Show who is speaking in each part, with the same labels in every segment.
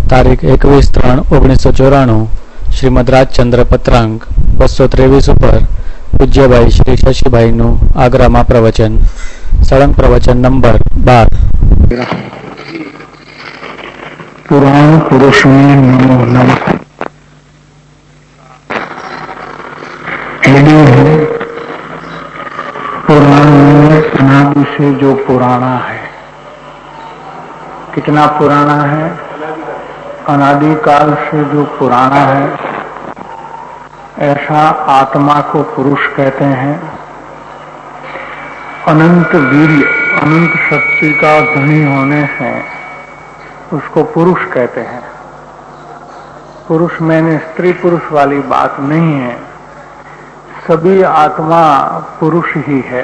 Speaker 1: તારીખ 21/3/1994 શ્રીમદ રાજચંદ્ર પત્રાંક 223 ઉપર પૂજ્યભાઈ શ્રી શશીભાઈનું આગ્રામાં પ્રવચન. સળંગ પ્રવચન નંબર 12.
Speaker 2: पुराण पुरुष में नमो नमः. पुराण में अनादि से जो पुराना है, कितना पुराना है? अनादि काल से जो पुराना है, ऐसा आत्मा को पुरुष कहते हैं. अनंत वीर्य, अनंत शक्ति का धनी होने से उसको पुरुष कहते हैं. पुरुष मैंने स्त्री पुरुष वाली बात नहीं है, सभी आत्मा पुरुष ही है.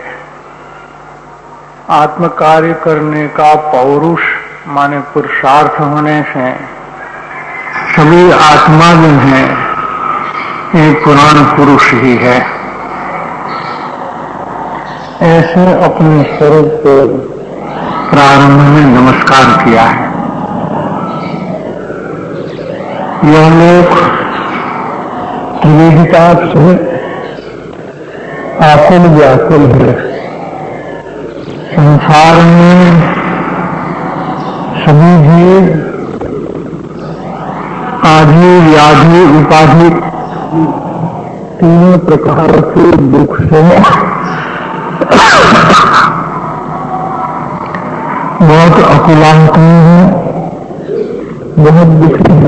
Speaker 2: आत्म कार्य करने का पौरुष माने पुरुषार्थ होने से सभी आत्मा जो है ये पुराण पुरुष ही है. ऐसे अपने स्वरूप को प्रारंभ में नमस्कार किया है. यह लोग त्रिवेदिता से आकुल व्याकुल है. संसार में सभी जीव आदि व्याधि उपाधि तीनों प्रकार के दुख से बहुत अकुलाहती है, बहुत दुखी है.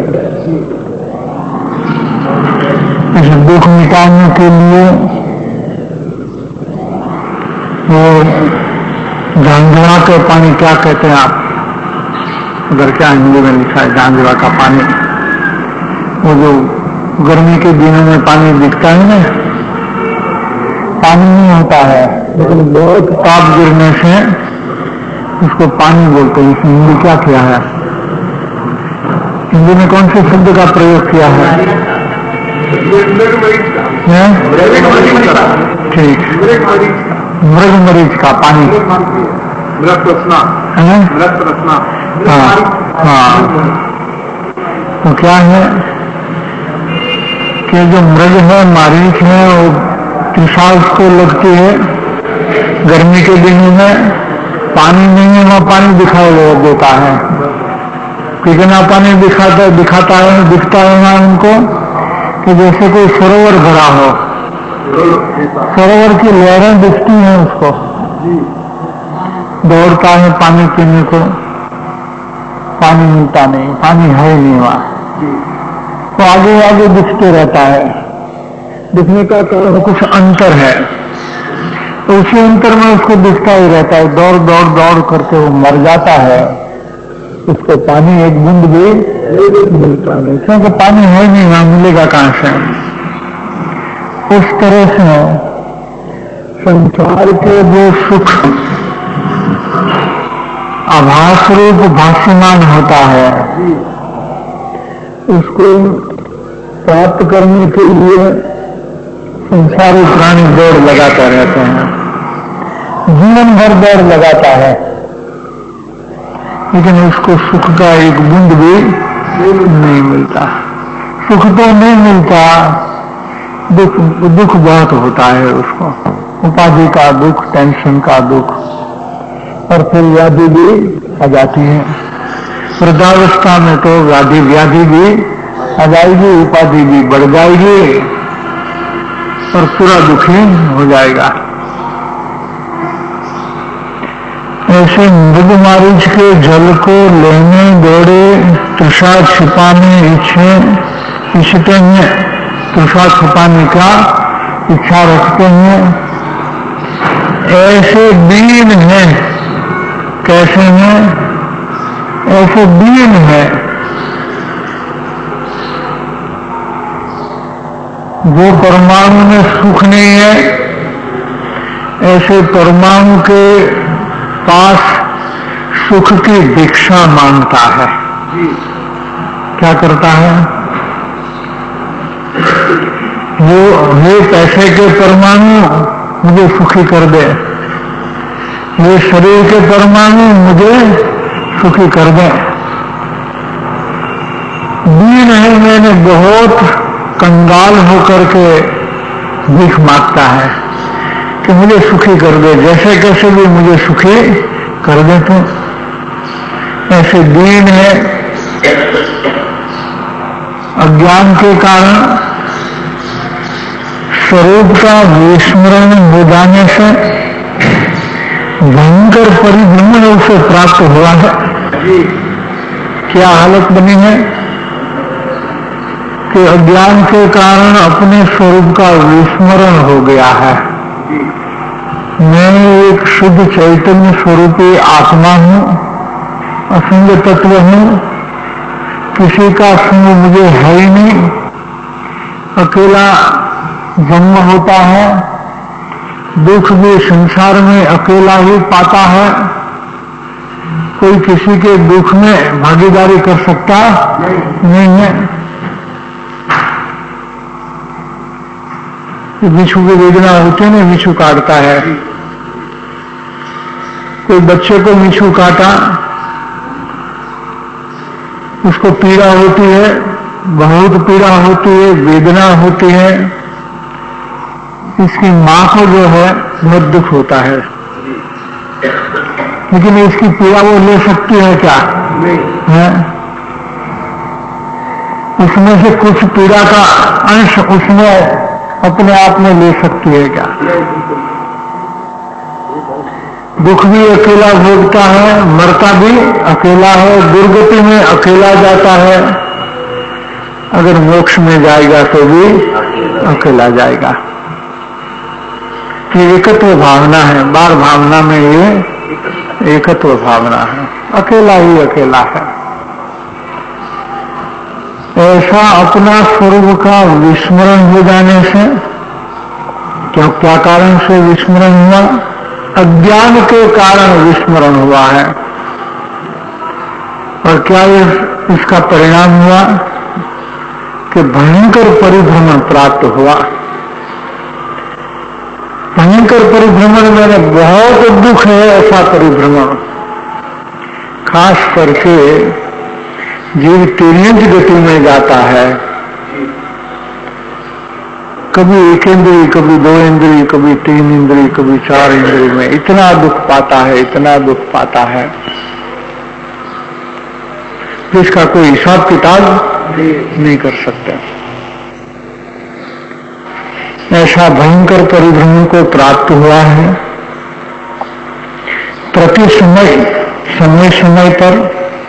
Speaker 2: इस दुख मिटाने के लिए वो झांझरा के पानी, क्या कहते हैं आप, अगर क्या हिंदी में लिखा है झांझरा का पानी, वो जो गर्मी के दिनों में पानी दिखता है ना, पानी नहीं होता है लेकिन बहुत ताप गिरने से उसको पानी बोलते हैं. हिंदी क्या किया है? हिंदी में कौन से शब्द का प्रयोग किया है? ठीक, मृग मरीच का पानी, मृत रत्ना. हाँ, तो क्या है कि जो मृग है, मारीच है, वो तृषा उसको लगती है. गर्मी के दिनों में पानी नहीं है, वहाँ पानी दिखाई देता है. कितना पानी दिखता है, दिखता है वहाँ उनको कि जैसे कोई सरोवर भरा हो. सरोवर की लहरें दिखती हैं उसको, दौड़ता है पानी पीने को, पानी मिलता नहीं, पानी है ही नहीं वहाँ, तो आगे आगे दिखते रहता है. दिखने का कारण कुछ अंतर है, तो उसी अंतर में उसको दिखता ही रहता है. दौड़ दौड़ दौड़ करके वो मर जाता है, उसको पानी एक बूंद भी मिलता नहीं, क्योंकि पानी है नहीं वहां, मिलेगा कहां से? उस तरह से संसार के जो सुख आभास रूप भाष्यमान होता है, उसको प्राप्त करने के लिए संसारी प्राणी दौड़ लगाते रहते हैं, जीवन भर दौड़ लगाता है, लेकिन उसको सुख का एक बूंद भी नहीं मिलता. सुख तो नहीं मिलता, दुख बहुत होता है उसको, उपाधि का दुख, टेंशन का दुख, और फिर व्याधि भी आ जाती है. वृद्धावस्था में तो व्याधि भी आ जाएगी, उपाधि भी बढ़ जाएगी और पूरा दुखी हो जाएगा. ऐसे मृग मारीच के जल को लेने दौड़े, तृषा छिपाने इच्छते हैं, तृषा छिपाने का इच्छा रखते हैं. ऐसे दीन हैं. कैसे हैं? ऐसे दीन है जो परमाणु में सुख नहीं है, ऐसे परमाणु के पास सुख की भिक्षा मांगता है. क्या करता है? ये पैसे के परमाणु मुझे सुखी कर दे, ये शरीर के परमाणु मुझे सुखी कर दें. दीन है, मैंने बहुत कंगाल होकर के भीख मांगता है कि मुझे सुखी कर दे, जैसे कैसे भी मुझे सुखी कर दे। तो ऐसे दीन है, अज्ञान के कारण स्वरूप का विस्मरण हो जाने से भयंकर परिभ्रमण उसे प्राप्त हुआ है। क्या हालत बनी है कि अज्ञान के कारण अपने स्वरूप का विस्मरण हो गया है। मैं एक शुद्ध चैतन्य स्वरूपी आत्मा हूँ, असंग तत्व हूँ, किसी का संग मुझे है ही नहीं, अकेला जन्म होता है, दुख भी संसार में अकेला ही पाता है, कोई किसी के दुख में भागीदारी कर सकता नहीं है। बिच्छू की वेदना होती है ना, बिच्छू काटता है, कोई बच्चे को बिच्छू काटा, उसको पीड़ा होती है, बहुत पीड़ा होती है, वेदना होती है, इसकी मां को जो है बहुत दुख होता है, लेकिन इसकी पीड़ा वो ले सकती है क्या? है? उसमें से कुछ पीड़ा का अंश उसमें अपने आप में ले सकती है क्या? दुख भी अकेला भोगता है, मरता भी अकेला है, दुर्गति में अकेला जाता है, अगर मोक्ष में जाएगा तो भी अकेला जाएगा। ये एकत्व भावना है, बार भावना में ये एकत्व भावना है, अकेला ही अकेला है। ऐसा अपना स्वरूप का विस्मरण हो जाने से क्या कारण से विस्मरण हुआ? अज्ञान के कारण विस्मरण हुआ है। और क्या इसका परिणाम हुआ कि भयंकर परिभ्रमण प्राप्त हुआ। भयंकर परिभ्रमण मैंने बहुत दुख है, ऐसा परिभ्रमण। खास करके जीव तिर्यंत गति में जाता है, कभी एक इंद्रिय, कभी दो इंद्रिय, कभी तीन इंद्रिय, कभी चार इंद्रिय में इतना दुख पाता है, इतना दुख पाता है जिसका कोई हिसाब किताब नहीं कर सकते। ऐसा भयंकर परिभ्रमण को प्राप्त हुआ है। प्रति समय समय पर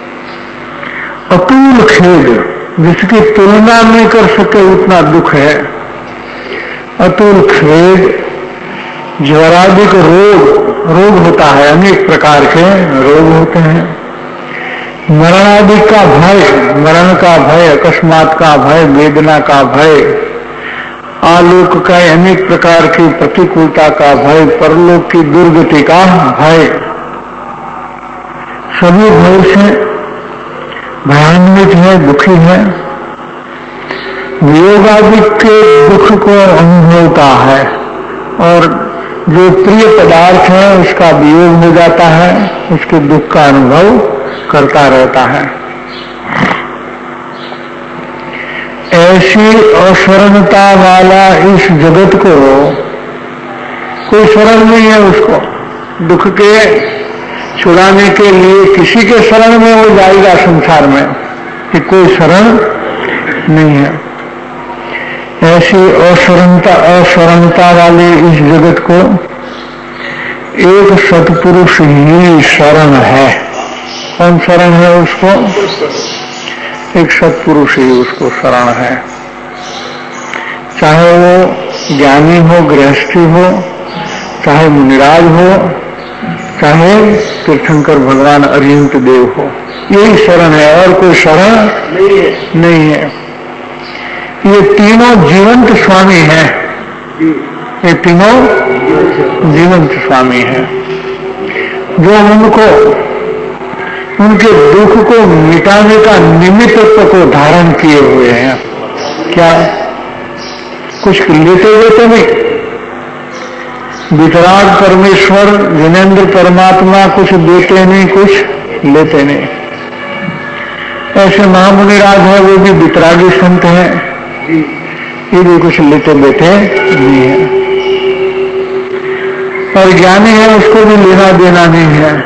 Speaker 2: अतुल खेद, जिसकी तुलना नहीं कर सके उतना दुख है। अतुल खेद, ज्वरादिक रोग होता है, अनेक प्रकार के रोग होते हैं। मरणादि का भय, मरण का भय, अकस्मात का भय, वेदना का भय, आलोक का अनेक प्रकार की प्रतिकूलता का भय, परलोक की दुर्गति का भय, सभी भय से भयान्वित है, दुखी है। वियोगादि के दुख को अनुभवता है और जो प्रिय पदार्थ है उसका वियोग हो जाता है, उसके दुख का अनुभव करता रहता है। ऐसी अशरणता वाला इस जगत को कोई शरण नहीं है। उसको दुख के छुड़ाने के लिए किसी के शरण में वो जाएगा संसार में, कि कोई शरण नहीं है। ऐसी अशरणता वाले इस जगत को एक सत्पुरुष ही शरण है। कौन शरण है उसको? एक सत्पुरुष ही उसको शरण है। चाहे वो ज्ञानी हो, गृहस्थी हो, चाहे मुनिराज हो, चाहे तीर्थंकर भगवान अरिहंत देव हो, यही शरण है और कोई शरण नहीं है। ये तीनों जीवंत स्वामी हैं, ये तीनों जीवंत स्वामी हैं जो उनको उनके दुख को मिटाने का निमित्त को धारण किए हुए हैं। क्या कुछ लेते देते नहीं? वितराग परमेश्वर जिनेन्द्र परमात्मा कुछ देते नहीं, कुछ लेते नहीं। ऐसे महामुनिराज है, वो भी वितरागी संत हैं, ये भी कुछ लेते बैठे नहीं है। और ज्ञानी है, उसको भी लेना देना नहीं है,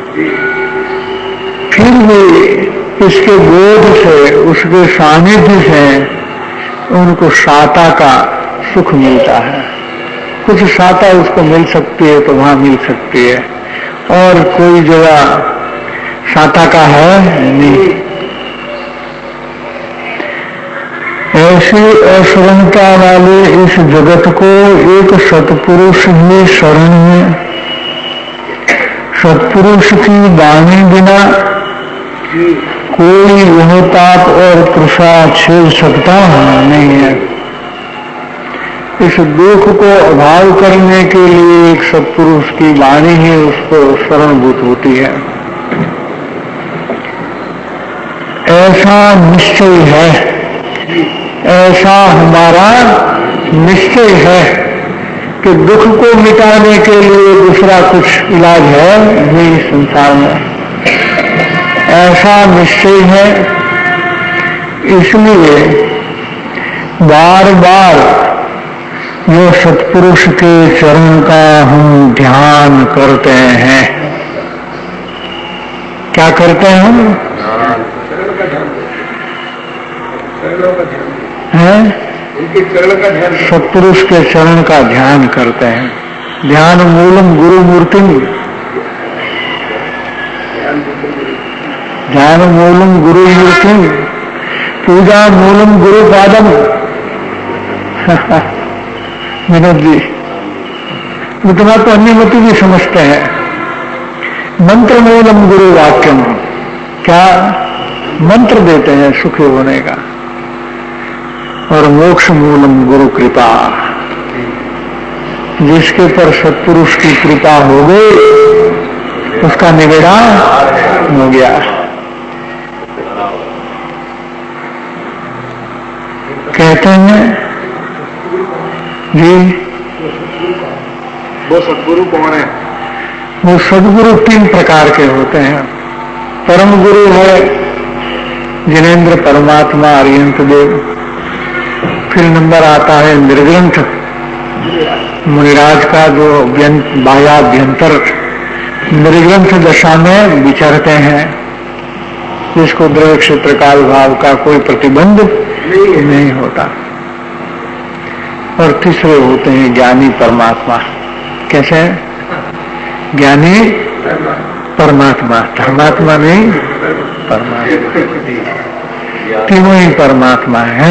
Speaker 2: फिर भी इसके बोध से, उसके सानिध्य से उनको साता का सुख मिलता है। कुछ साता उसको मिल सकती है तो वहां मिल सकती है, और कोई जगह साता का है नहीं। ऐसी असरणता वाले इस जगत को एक सत्पुरुष ही शरण में, सत्पुरुष की वाणी बिना कोई वह ताप और तृषा छेड़ सकता नहीं है। इस दुख को अभाव करने के लिए एक सत्पुरुष की वाणी ही उसको शरणभूत होती है। ऐसा निश्चय है, ऐसा हमारा निश्चय है कि दुख को मिटाने के लिए दूसरा कुछ इलाज है नहीं संसार में। ऐसा निश्चय है, इसलिए बार बार ये सत्पुरुष के चरण का हम ध्यान करते हैं। क्या करते हैं हम? हैं? सत्पुरुष के चरण का ध्यान करते हैं। ध्यान मूलम गुरु मूर्तिम, ध्यान मूलम गुरु मूर्तिम, पूजा मूलम गुरु पादम। विनोद जी इतना तो अन्यमति भी समझते हैं। मंत्र मूलम गुरु वाक्यम, क्या मंत्र देते हैं सुखी होने का। और मोक्ष मूलम गुरु कृपा, जिसके पर सत्पुरुष की कृपा हो गई उसका निवेड़ा हो गया। कहते हैं जी,
Speaker 3: वो सद्गुरु कौन है?
Speaker 2: वो सद्गुरु 3 प्रकार के होते हैं। परम गुरु है जिनेन्द्र परमात्मा अर्यंत देव। फिर नंबर आता है निर्ग्रंथ मुनिराज का, जो बाह्याभ्यंतर निर्ग्रंथ दशा में विचरते हैं, जिसको द्रव्य क्षेत्र काल भाव का कोई प्रतिबंध नहीं होता। और तीसरे होते हैं ज्ञानी परमात्मा। कैसे? ज्ञानी परमात्मा, धर्मात्मा नहीं, परमात्मा। तीनों ही परमात्मा है।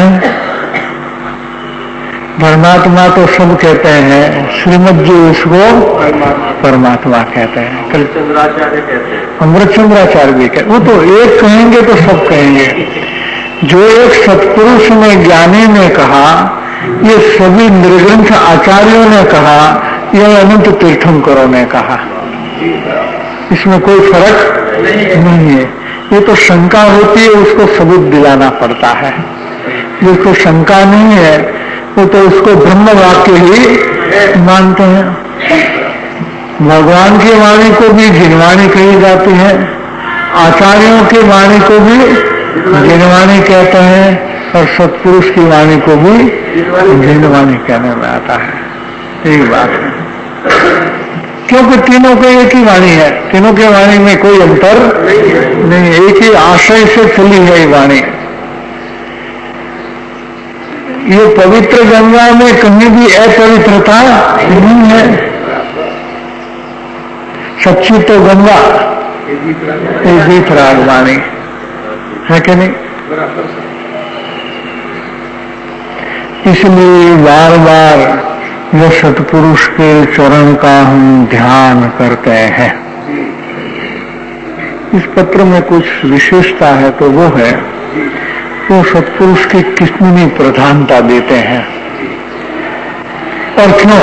Speaker 2: धर्मात्मा तो सब कहते हैं, श्रीमद जी उसको परमात्मा कहते हैं।
Speaker 3: चंद्राचार्य कहते हैं,
Speaker 2: अमृत चंद्राचार्य भी कहते। वो तो एक कहेंगे तो सब कहेंगे। जो एक सत्पुरुष ने, ज्ञानी ने कहा, ये सभी निर्ग्रंथ आचार्यों ने कहा, यह अनंत तीर्थंकरों ने कहा, इसमें कोई फर्क नहीं है। ये तो शंका होती है, उसको सबूत दिलाना पड़ता है। जिसको शंका नहीं है वो तो उसको ब्रह्म वाक्य ही मानते हैं। भगवान की वाणी को भी जिनवाणी कही जाती है, आचार्यों की वाणी को भी जिनवाणी कहते हैं, और सत्पुरुष की वाणी को भी जिनवाणी कहने में आता है। यही बात है, क्योंकि तीनों की एक ही वाणी है, तीनों की वाणी में कोई अंतर नहीं, एक ही आशय से चली है ये वाणी। ये पवित्र गंगा में कहीं भी अपवित्रता नहीं है। सच्ची तो गंगा एक वीतराग वाणी है कि नहीं? इसलिए बार बार यह सत्पुरुष के चरण का हम ध्यान करते हैं। इस पत्र में कुछ विशेषता है तो वो है, वो सत्पुरुष की कितनी प्रधानता देते हैं। और क्यों?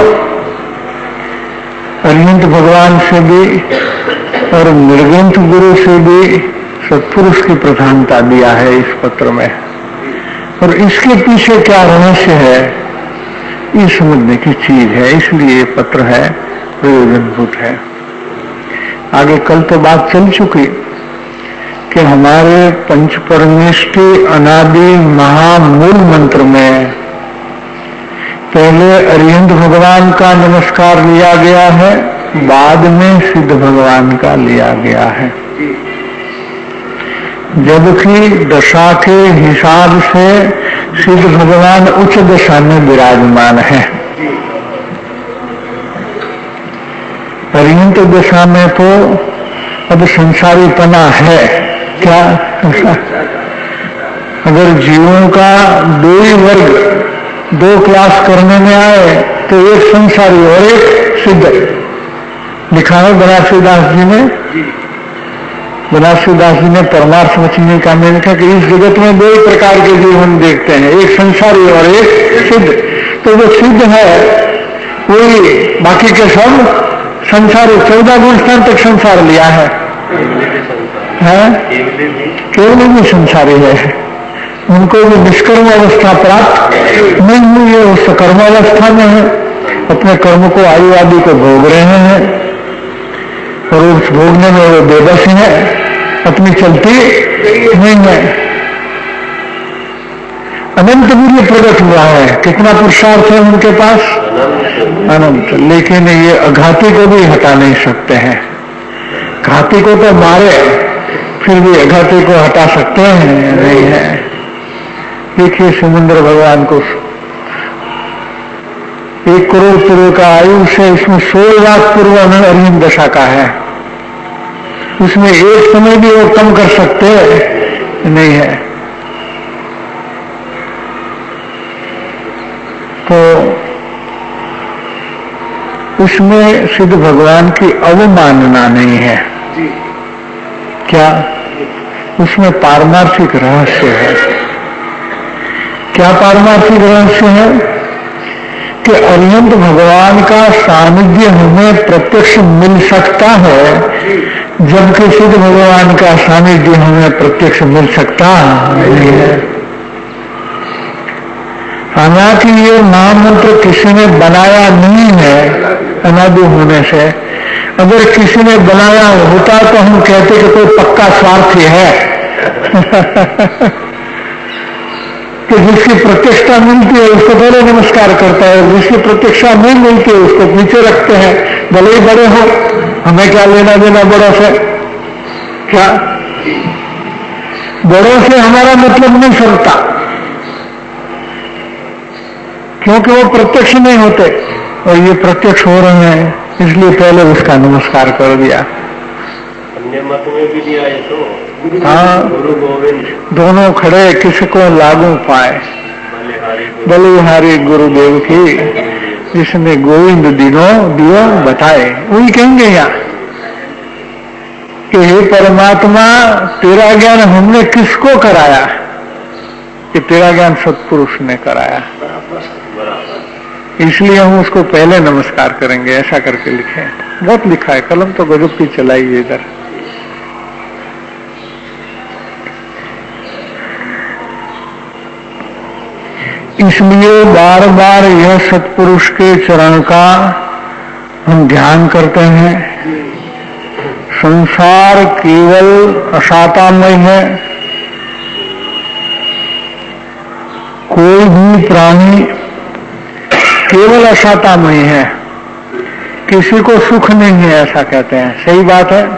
Speaker 2: अनंत भगवान से भी और निर्ग्रंथ गुरु से भी सत्पुरुष की प्रधानता दिया है इस पत्र में। और इसके पीछे क्या रहस्य है, ये समझने की चीज है। इसलिए ये पत्र है, प्रयोजनभूत है। आगे कल तो बात चल चुकी कि हमारे पंच परमेष्टि अनादि महामूल मंत्र में पहले अरिहंत भगवान का नमस्कार लिया गया है, बाद में सिद्ध भगवान का लिया गया है। जबकि दशा के हिसाब से सिद्ध भगवान उच्च दशा में विराजमान है। अरिहंत दशा में तो अब संसारीपना है क्या? अगर जीवों का दो ही वर्ग, दो क्लास करने में आए तो एक संसारी और एक सिद्ध। लिखा है बनारसी दास जी ने, बनारसी दास जी ने परमार्थ वचनी का में लिखा कि इस जगत में दो ही प्रकार के जीव हम देखते हैं, एक संसारी और एक सिद्ध। तो जो सिद्ध है वही, बाकी के सब संसारी। 14 गुण स्थान तक संसार लिया है, केवल भी संसारी है। उनको भी निष्कर्म अवस्था प्राप्त नहीं हुई है, उस कर्म अवस्था में है, अपने कर्म को आयु आदि को भोग रहे हैं और उस भोगने में वो बेबस है, अपनी चलती नहीं है। अनंत वीर्य प्रकट हुआ है, कितना पुरुषार्थ है उनके पास, अनंत। लेकिन ये अघाती को भी हटा नहीं सकते हैं। घाती को तो मारे, फिर भी अघाती को हटा सकते हैं नहीं है। देखिए समुद्र भगवान को 1 करोड़ पूर्व का आयु से इसमें 16 लाख पूर्व में अरिहंत दशा का है। उसमें एक समय भी वो कम कर सकते नहीं है। तो उसमें सिद्ध भगवान की अवमानना नहीं है क्या? उसमें पारमार्थिक रहस्य है। क्या पारमार्थिक रहस्य है? कि अरिहंत भगवान का सानिध्य हमें प्रत्यक्ष मिल सकता है, जबकि सिद्ध भगवान का सानिध्य हमें प्रत्यक्ष मिल सकता नहीं है। हालांकि ये महामंत्र किसी ने बनाया नहीं है अनादि होने से। अगर किसी ने बनाया होता तो हम कहते कि कोई पक्का स्वार्थी है कि जिसकी प्रत्यक्षता मिलती है उसको पहले नमस्कार करता है, जिसकी प्रत्यक्षता नहीं मिलती है उसको पीछे रखते हैं। भले ही बड़े हो, हमें क्या लेना देना बड़ों से? क्या बड़ों से हमारा मतलब नहीं चलता, क्योंकि वो प्रत्यक्ष नहीं होते और ये प्रत्यक्ष हो रहे हैं, इसलिए पहले उसका नमस्कार कर दिया।
Speaker 3: अन्य मत में भी दिया है तो
Speaker 2: हाँ,
Speaker 3: गुरु गोविंद
Speaker 2: दोनों खड़े किसी को लागू पाए। बलिहारी गुरुदेव की, जिसने गोविंद दियो बताए। वही कहेंगे यहाँ कि हे परमात्मा, तेरा ज्ञान हमने किसको कराया? कि तेरा ज्ञान सत्पुरुष ने कराया, इसलिए हम उसको पहले नमस्कार करेंगे। ऐसा करके लिखे, बहुत लिखा है, कलम तो गजब की चलाई है इधर। इसलिए बार बार यह सत्पुरुष के चरण का हम ध्यान करते हैं। संसार केवल अशातामय है। कोई भी प्राणी केवल अशातामय है, किसी को सुख नहीं है, ऐसा कहते हैं। सही बात है।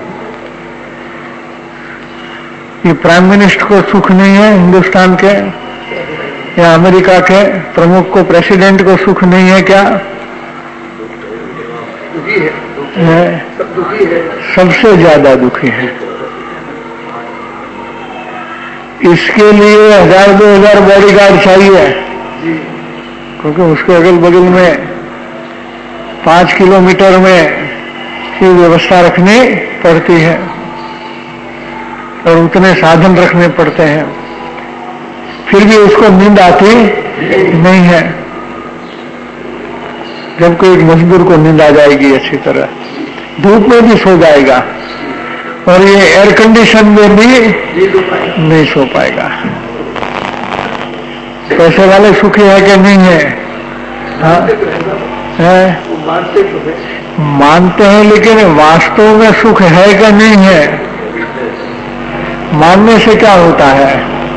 Speaker 2: ये प्राइम मिनिस्टर को सुख नहीं है हिंदुस्तान के, या अमेरिका के प्रमुख को, प्रेसिडेंट को सुख नहीं है क्या? सबसे ज्यादा दुखी है। इसके लिए 1000-2000 बॉडीगार्ड चाहिए, क्योंकि उसके अगल बगल में 5 किलोमीटर में की व्यवस्था रखनी पड़ती है और उतने साधन रखने पड़ते हैं। फिर भी उसको नींद आती नहीं है। जब कोई एक मजदूर को नींद आ जाएगी अच्छी तरह, धूप में भी सो जाएगा और ये एयर कंडीशन में भी नहीं सो पाएगा। पैसे वाले सुखी है कि नहीं है? हाँ है, मानते हैं, लेकिन वास्तव में सुख है कि नहीं है? मानने से क्या होता है?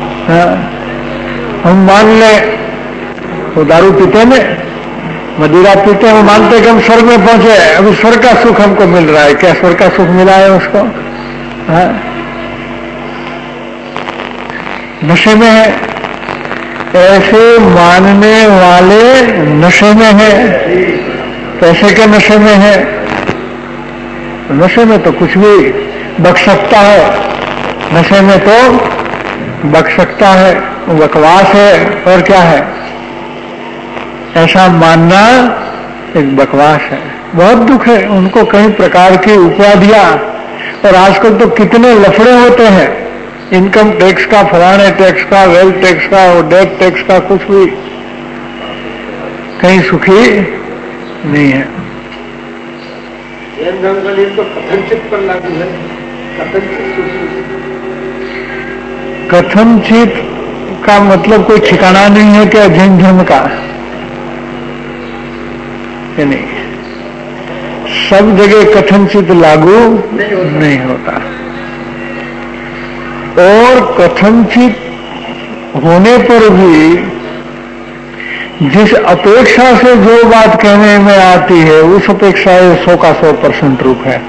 Speaker 2: हम मान ले, वो दारू पीते में, मदिरा पीते हैं, वो मानते कि हम स्वर्ग में पहुंचे, अभी स्वर्ग का सुख हमको मिल रहा है। क्या स्वर्ग का सुख मिला है उसको? नशे में है। ऐसे मानने वाले नशे में है। पैसे के नशे में है। नशे में तो कुछ भी बक सकता है, नशे में तो बक सकता है, बकवास है। और क्या है? ऐसा मानना एक बकवास है। बहुत दुख है उनको कई प्रकार की उपाधियां, और आजकल तो कितने लफड़े होते हैं, इनकम टैक्स का, फलाने टैक्स का, वेल्थ टैक्स का और डेथ टैक्स का, कुछ भी कहीं सुखी नहीं है।
Speaker 3: तो कथनचित पर लागू है।
Speaker 2: कथनचित का मतलब कोई ठिकाना नहीं है क्या जैन धर्म का? नहीं, सब जगह कथनचित लागू नहीं होता। और कथनचित होने पर भी जिस अपेक्षा से जो बात कहने में आती है, उस अपेक्षा 100 का 100% रूप है।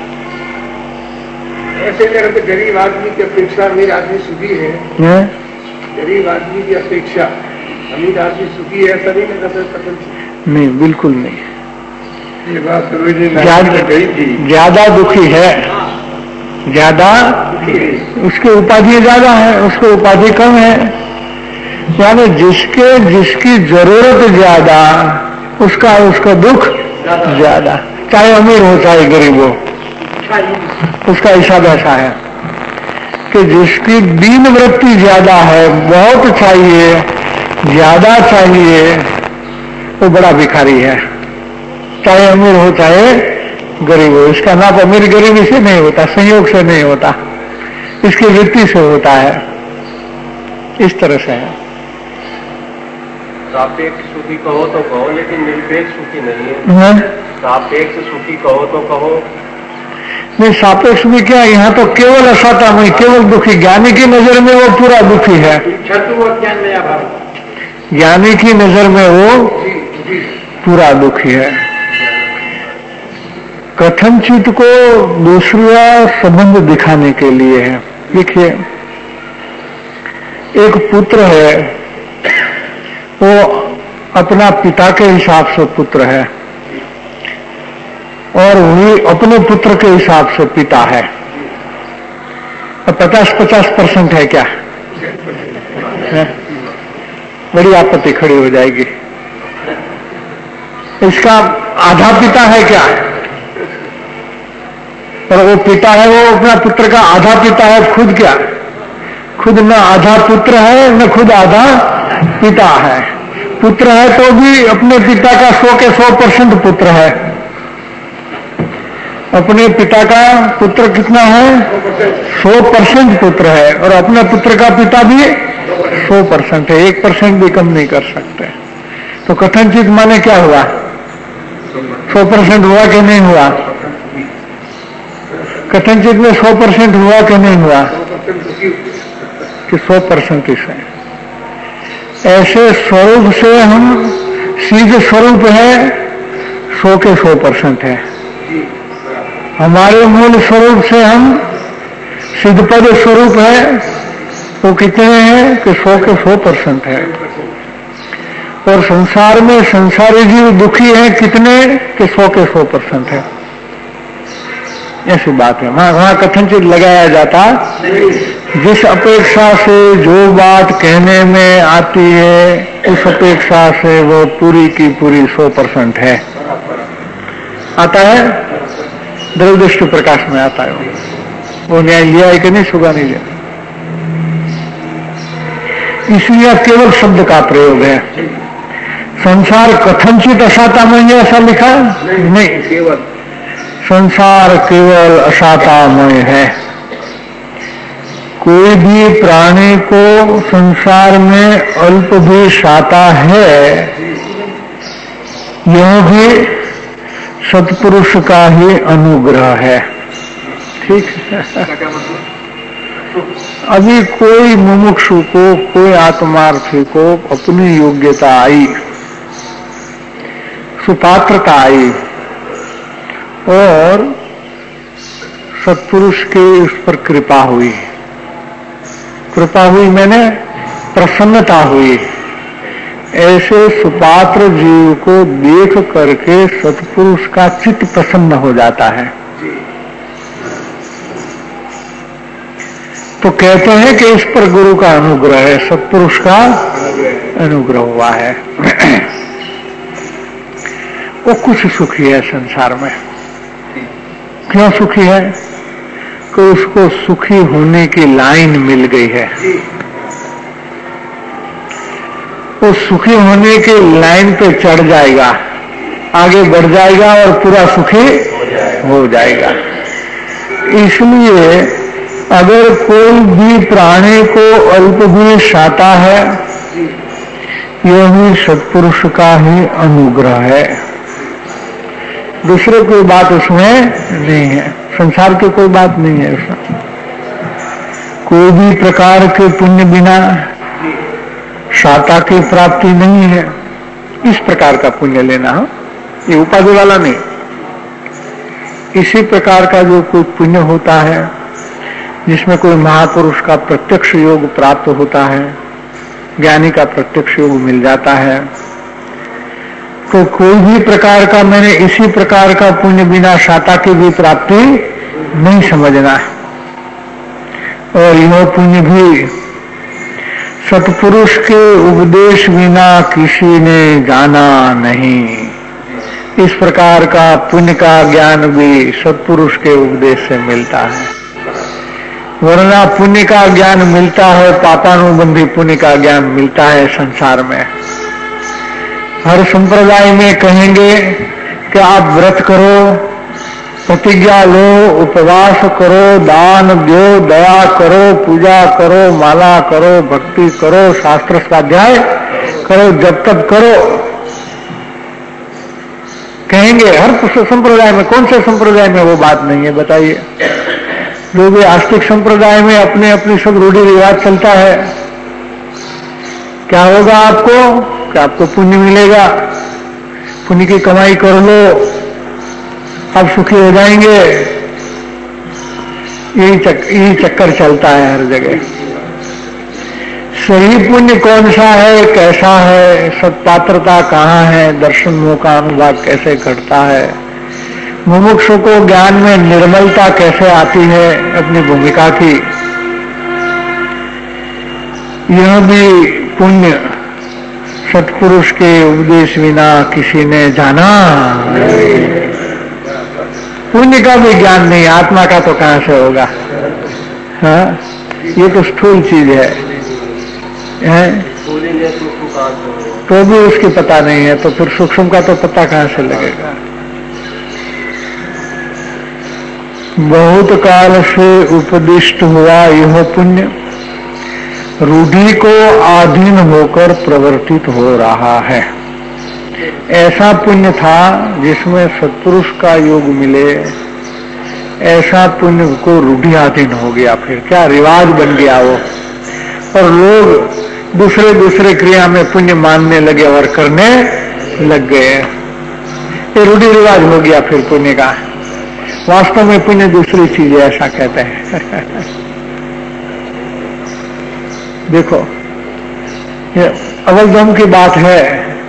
Speaker 3: ऐसे करें तो गरीब आदमी की अपेक्षा अमीर आदमी सुखी है। गरीब आदमी की अपेक्षा अमीर आदमी सुखी है, ऐसा नहीं लगा सर? कथनचित
Speaker 2: नहीं, बिल्कुल नहीं।
Speaker 3: ये बात
Speaker 2: ज्यादा दुखी है, ज्यादा उसकी उपाधि ज्यादा है, उसकी उपाधि कम है। यानी जिसकी जरूरत ज्यादा, उसका दुख ज्यादा, चाहे अमीर हो चाहे गरीब हो। उसका हिसाब ऐसा है कि जिसकी दीन वृत्ति ज्यादा है, बहुत चाहिए, ज्यादा चाहिए, वो बड़ा भिखारी है, चाहे अमीर हो चाहे गरीब हो। इसका नाप अमीर गरीबी से नहीं होता, संयोग से नहीं होता, इसकी वृत्ति से होता है। इस तरह से है।
Speaker 3: सापेक्ष सुखी कहो तो कहो, लेकिन निरपेक्ष सुखी नहीं है। सापेक्ष सुखी कहो तो कहो
Speaker 2: नहीं, सापेक्ष भी क्या, यहाँ तो केवल असाता में केवल दुखी। ज्ञानी की नजर में वो पूरा दुखी है। ज्ञानी की नजर में वो पूरा दुखी है। कथनचित को दूसरा संबंध दिखाने के लिए है। देखिए, एक पुत्र है, वो अपना पिता के हिसाब से पुत्र है, और वही अपने पुत्र के हिसाब से पिता है। 50-50% है क्या? है? बड़ी आपत्ति खड़ी हो जाएगी। इसका आधा पिता है क्या? और वो पिता है, वो अपना पुत्र का आधा पिता है। खुद क्या? खुद न आधा पुत्र है, न खुद आधा पिता है। पुत्र है तो भी अपने पिता का 100 के 100% पुत्र है। अपने पिता का पुत्र कितना है? 100% पुत्र है, और अपने पुत्र का पिता भी 100% है। 1% भी कम नहीं कर सकते। तो कथनचित माने क्या हुआ? 100% हुआ कि नहीं हुआ? कथनचित में 100% हुआ कि नहीं हुआ? कि 100% है। ऐसे स्वरूप से हम सिद्ध स्वरूप है, 100 के 100% है। हमारे मूल स्वरूप से हम सिद्धपद स्वरूप है, वो कितने हैं? कि 100 के 100% है। और संसार में संसारी जीव दुखी है कितने? कि 100 के 100% है। ऐसी बात है। वहां कथनचित लगाया जाता, जिस अपेक्षा से जो बात कहने में आती है, उस अपेक्षा से वो पूरी की पूरी 100% है। आता है, द्रव्यदृष्टि प्रकाश में आता है। वो न्याय लिया है कि नहीं? सुगा नहीं लिया। इसलिए केवल शब्द का प्रयोग है। संसार कथनचित असातामय ऐसा लिखा नहीं, केवल संसार केवल असातामय है। कोई भी प्राणी को संसार में अल्प भी साता है, यह भी सत्पुरुष का ही अनुग्रह है। ठीक है। अभी कोई मुमुक्षु को, कोई आत्मार्थी को अपनी योग्यता आई, सुपात्रता आई और सत्पुरुष की उस पर कृपा हुई। कृपा हुई मैंने प्रसन्नता हुई। ऐसे सुपात्र जीव को देख करके सत्पुरुष का चित्त प्रसन्न हो जाता है। तो कहते हैं कि इस पर गुरु का अनुग्रह है, सत्पुरुष का अनुग्रह हुआ है। वो कुछ सुखी है संसार में। क्यों सुखी है? कि उसको सुखी होने की लाइन मिल गई है। वो सुखी होने की लाइन पे चढ़ जाएगा, आगे बढ़ जाएगा और पूरा सुखी हो जाएगा। इसलिए अगर कोई भी प्राणी को अल्प भी साता है, यह भी सत्पुरुष का ही अनुग्रह है। दूसरे कोई बात उसमें नहीं है, संसार की कोई बात नहीं है उसमें। कोई भी प्रकार के पुण्य बिना साता की प्राप्ति नहीं है। इस प्रकार का पुण्य लेना हो, ये उपाधि वाला नहीं। इसी प्रकार का जो कोई पुण्य होता है, जिसमें कोई महापुरुष का प्रत्यक्ष योग प्राप्त होता है, ज्ञानी का प्रत्यक्ष योग मिल जाता है, तो कोई भी प्रकार का, मैंने इसी प्रकार का पुण्य बिना साता की भी प्राप्ति नहीं समझना है। और यह पुण्य भी सत्पुरुष के उपदेश बिना किसी ने जाना नहीं। इस प्रकार का पुण्य का ज्ञान भी सत्पुरुष के उपदेश से मिलता है। वरना पुण्य का ज्ञान मिलता है, पापानुबंधी पुण्य का ज्ञान मिलता है संसार में। हर संप्रदाय में कहेंगे कि आप व्रत करो, प्रतिज्ञा लो, उपवास करो, दान दो, दया करो, पूजा करो, माला करो, भक्ति करो, शास्त्र स्वाध्याय करो, जब तक करो, कहेंगे। हर संप्रदाय में, कौन से संप्रदाय में वो बात नहीं है बताइए? जो भी आस्तिक संप्रदाय में अपने अपनी सब रूढ़ी रिवाज चलता है। क्या होगा आपको? कि आपको पुण्य मिलेगा, पुण्य की कमाई कर लो, आप सुखी हो जाएंगे। यही चक्कर चलता है हर जगह। सही पुण्य कौन सा है, कैसा है, सत्पात्रता कहाँ है, दर्शन मोह का अनुभाग कैसे घटता है, मुमुक्षु को ज्ञान में निर्मलता कैसे आती है अपनी भूमिका की, यह भी पुण्य सत्पुरुष के उपदेश बिना किसी ने जाना। पुण्य का भी ज्ञान नहीं, आत्मा का तो कहां से होगा? हाँ, ये तो स्थूल चीज है, तो भी उसकी पता नहीं है, तो फिर सूक्ष्म का तो पता कहां से लगेगा? बहुत काल से उपदिष्ट हुआ यह पुण्य रूढ़ी को अधीन होकर प्रवर्तित हो रहा है। ऐसा पुण्य था जिसमें सत्पुरुष का योग मिले, ऐसा पुण्य को रूढ़ियाधीन हो गया, फिर क्या रिवाज बन गया वो, और लोग दूसरे दूसरे क्रिया में पुण्य मानने लगे और करने लग गए। ये रूढ़ी रिवाज हो गया फिर पुण्य का। वास्तव में पुण्य दूसरी चीज है, ऐसा कहते हैं। देखो, ये अवलदम की बात है,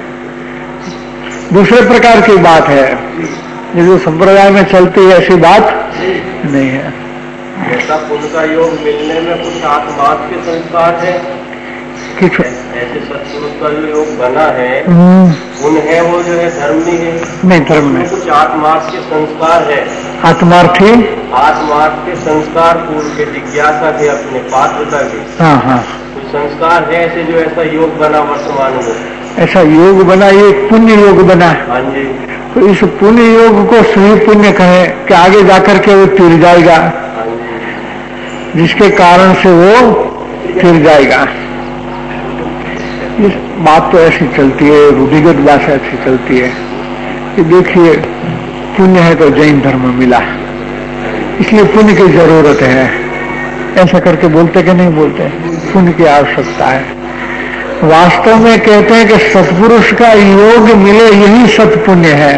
Speaker 2: दूसरे प्रकार की बात है। ये जो संप्रदाय में चलती है ऐसी बात नहीं है।
Speaker 4: ऐसा पुण्य का योग मिलने में कुछ आत्मार्थ के संस्कार है, ऐसे सत्पुरुष का जो योग बना है पुण्य है, वो जो है धर्म नहीं है।
Speaker 2: नहीं, धर्म में
Speaker 4: कुछ आत्मार्थ के संस्कार है।
Speaker 2: आत्मार्थी
Speaker 4: आत्मार्थ के संस्कार, पूर्व के जिज्ञासा के, अपने पात्रता के।
Speaker 2: हाँ हाँ,
Speaker 4: कुछ संस्कार है ऐसे जो ऐसा योग बना वर्तमान में। ऐसा
Speaker 2: योग बना, ये पुण्य योग बना।
Speaker 4: हाँ जी।
Speaker 2: तो इस पुण्य योग को सही पुण्य कहे कि आगे जाकर के वो तिर जाएगा, जिसके कारण से वो तिर जाएगा। इस बात तो ऐसी चलती है, रूढ़िगत बात ऐसी चलती है कि देखिए पुण्य है तो जैन धर्म मिला, इसलिए पुण्य की जरूरत है। ऐसा करके बोलते कि नहीं बोलते? पुण्य की आवश्यकता है। वास्तव में कहते हैं कि सत्पुरुष का योग मिले यही सत्पुण्य है।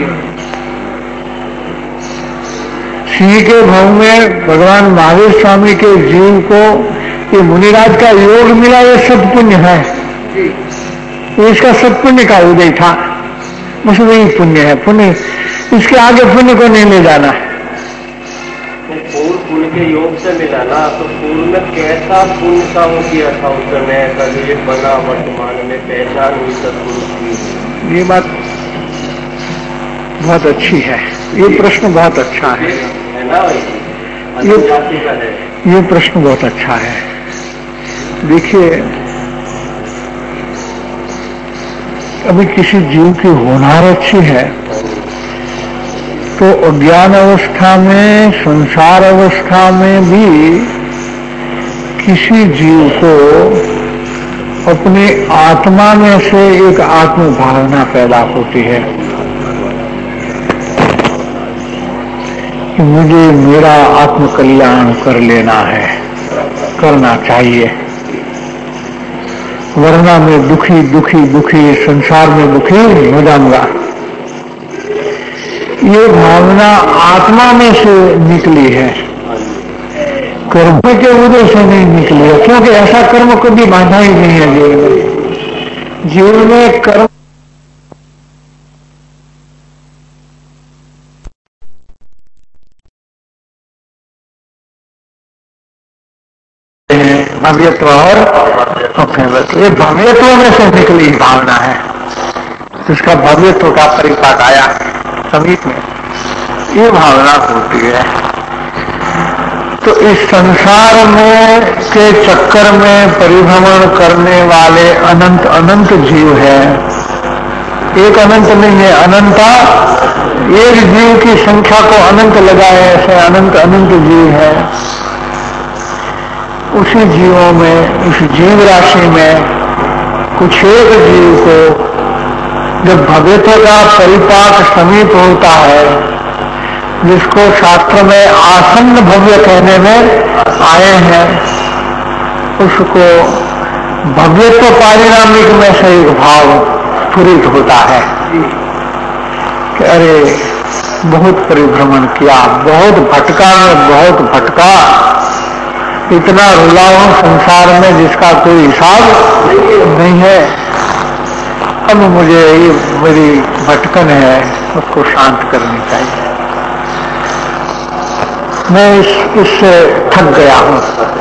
Speaker 2: सिंह के भाव में भगवान महावीर स्वामी के जीव को ये मुनिराज का योग मिला, ये सत्पुण्य है। ये इसका सत्पुण्य का उदय था, बस वही पुण्य है। पुण्य, इसके आगे पुण्य को नहीं ले जाना।
Speaker 4: पुण्य के योग से मिला ना, तो पूर्व में कैसा पुण्य का वो किया था उस समय, ऐसा जो ये बना वर्तमान में पहचान हुई सत्पुरुष की?
Speaker 2: ये बात बहुत अच्छी है, ये प्रश्न बहुत अच्छा है
Speaker 4: ना भाई?
Speaker 2: ये प्रश्न बहुत अच्छा है। देखिए, अभी किसी जीव की होनार अच्छी है तो अज्ञान अवस्था में, संसार अवस्था में भी किसी जीव को अपनी आत्मा में से एक आत्म भावना पैदा होती है कि मुझे मेरा आत्म कल्याण कर लेना है, करना चाहिए, वरना मैं दुखी दुखी दुखी संसार में दुखी हो जाऊंगा। ये भावना आत्मा में से निकली है, कर्म के उदय से नहीं निकली है, क्योंकि ऐसा कर्म कभी बांधा ही नहीं है जीवन में। जीवन में कर्म भव्यत्व और अभव्यत्व, ये भव्यत्व में से निकली भावना है, जिसका भव्यत्व का परिपाक आया समीप में, ये भावना होती है। तो इस संसार में के चक्कर में परिभ्रमण करने वाले अनंत अनंत जीव है, एक अनंत नहीं है, अनंता। एक जीव की संख्या को अनंत लगाए, ऐसे अनंत अनंत जीव है। उसी जीवों में, उस जीव राशि में कुछ एक जीव को जब भव्यत्व का परिपाक समीप होता है, जिसको शास्त्र में आसन्न भव्य कहने में आए हैं, उसको भव्यत्व पारिणामिक में से एक भाव स्फुरित होता है कि अरे बहुत परिभ्रमण किया, बहुत भटका, में बहुत भटका, इतना रुला हूं संसार में जिसका कोई हिसाब नहीं है। अब मुझे ये मेरी भटकन है, उसको शांत करनी चाहिए। मैं इससे थक गया हूं।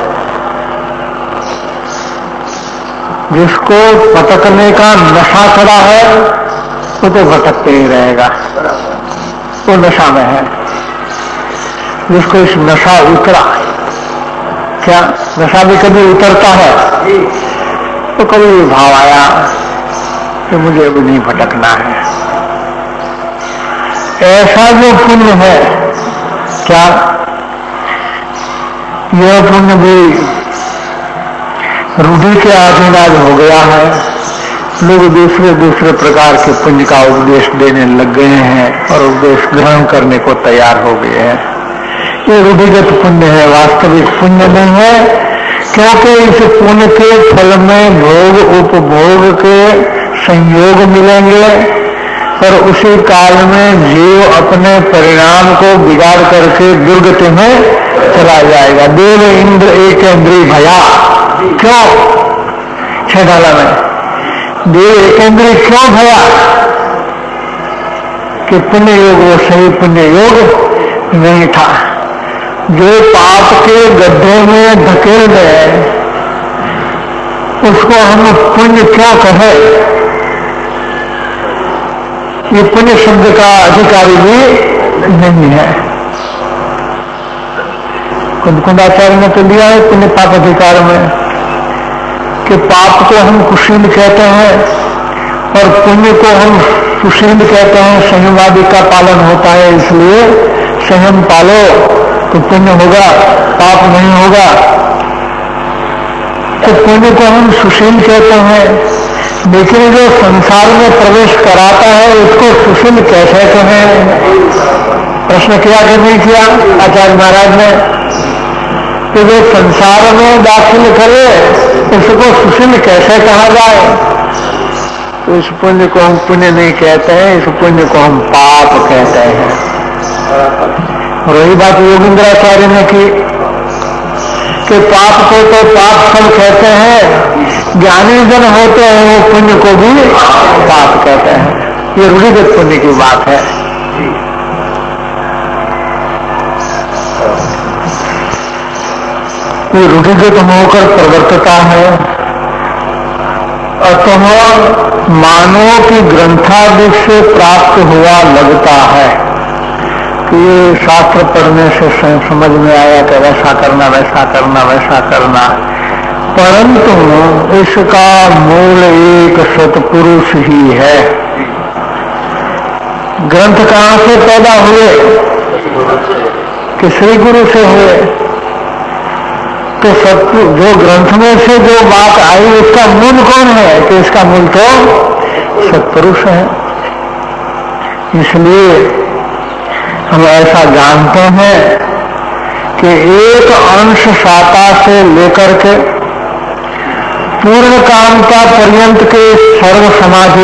Speaker 2: जिसको भटकने का नशा चढ़ा है वो तो भटकते ही रहेगा, वो नशा में है। जिसको इस नशा उतरा, क्या नशा भी कभी उतरता है? तो कभी भाव आया कि मुझे भी नहीं भटकना है। ऐसा जो पुण्य है, क्या यह पुण्य भी रूढ़ि के अधीन आज हो गया है। लोग दूसरे दूसरे प्रकार के पुण्य का उपदेश देने लग गए हैं और उपदेश ग्रहण करने को तैयार हो गए हैं। ये रूढ़िगत पुण्य है, वास्तविक पुण्य नहीं है, क्योंकि इस पुण्य के फल में भोग उपभोग के संयोग मिलेंगे और उसी काल में जीव अपने परिणाम को बिगाड़ करके दुर्गति में चला जाएगा। देव इंद्र एक इंद्रिय भया, क्यों? छेडाला में देव एक इंद्रिय क्यों भया? कि पुण्य योग वो सही पुण्य योग नहीं था। जो पाप के गड्ढे में धकेल गए उसको हम पुण्य क्यों कहें? ये पुण्य शब्द का अधिकारी भी नहीं है। कुंदाचार्य ने तो दिया है पुण्य पाप अधिकार में कि पाप को हम कुशील कहते हैं और पुण्य को हम सुशील कहते हैं। संयमादि का पालन होता है, इसलिए संयम पालो तो पुण्य होगा, पाप नहीं होगा। तो पुण्य को हम सुशील कहते हैं, लेकिन जो संसार में प्रवेश कराता है उसको सुशील कैसे कहें? प्रश्न किया कि नहीं किया आचार्य महाराज ने? कि जो संसार में दाखिल करे उसको सुशील कैसे कहा जाए? तो इस पुण्य को हम पुण्य नहीं कहते हैं, इस पुण्य को हम पाप कहते हैं। और वही बात योगेंद्राचार्य ने की कि पाप को तो पाप फल कहते हैं, ज्ञानी जन होते हैं वो पुण्य को भी पाप कहते हैं। ये रूढ़िगत पुण्य की बात है। ये रूढ़िगत होकर प्रवर्तता है। अतः मानव की ग्रंथादि से प्राप्त हुआ लगता है कि ये शास्त्र पढ़ने से समझ में आया कि वैसा करना वैसा करना वैसा करना, परंतु इसका मूल एक सत्पुरुष ही है। ग्रंथ कहां से पैदा हुए? कि श्री गुरु से हुए। तो जो ग्रंथ में से जो बात आई उसका मूल कौन है? कि इसका मूल तो सत्पुरुष है। इसलिए हम ऐसा जानते हैं कि एक अंश साता से लेकर के पूर्ण कामता पर्यंत के सर्व समाधि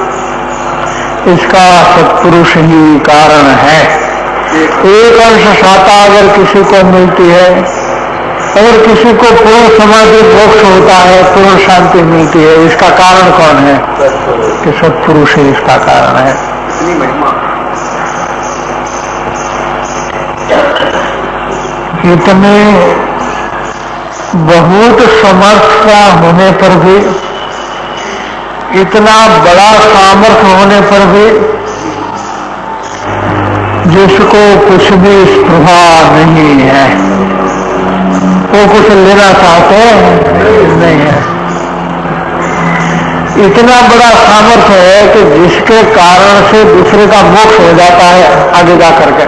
Speaker 2: इसका सत्पुरुष ही कारण है। एक अंश साता अगर किसी को मिलती है, अगर किसी को पूर्ण समाधि मोक्ष होता है, पूर्ण शांति मिलती है, इसका कारण कौन है? कि सत्पुरुष ही इसका कारण है। इतने बहुत समर्थ होने पर भी, इतना बड़ा सामर्थ्य होने पर भी जिसको कुछ भी स्पृहा नहीं है, वो कुछ लेना चाहते नहीं है। इतना बड़ा सामर्थ्य है कि जिसके कारण से दूसरे का मोक्ष हो जाता है आगे जा करके।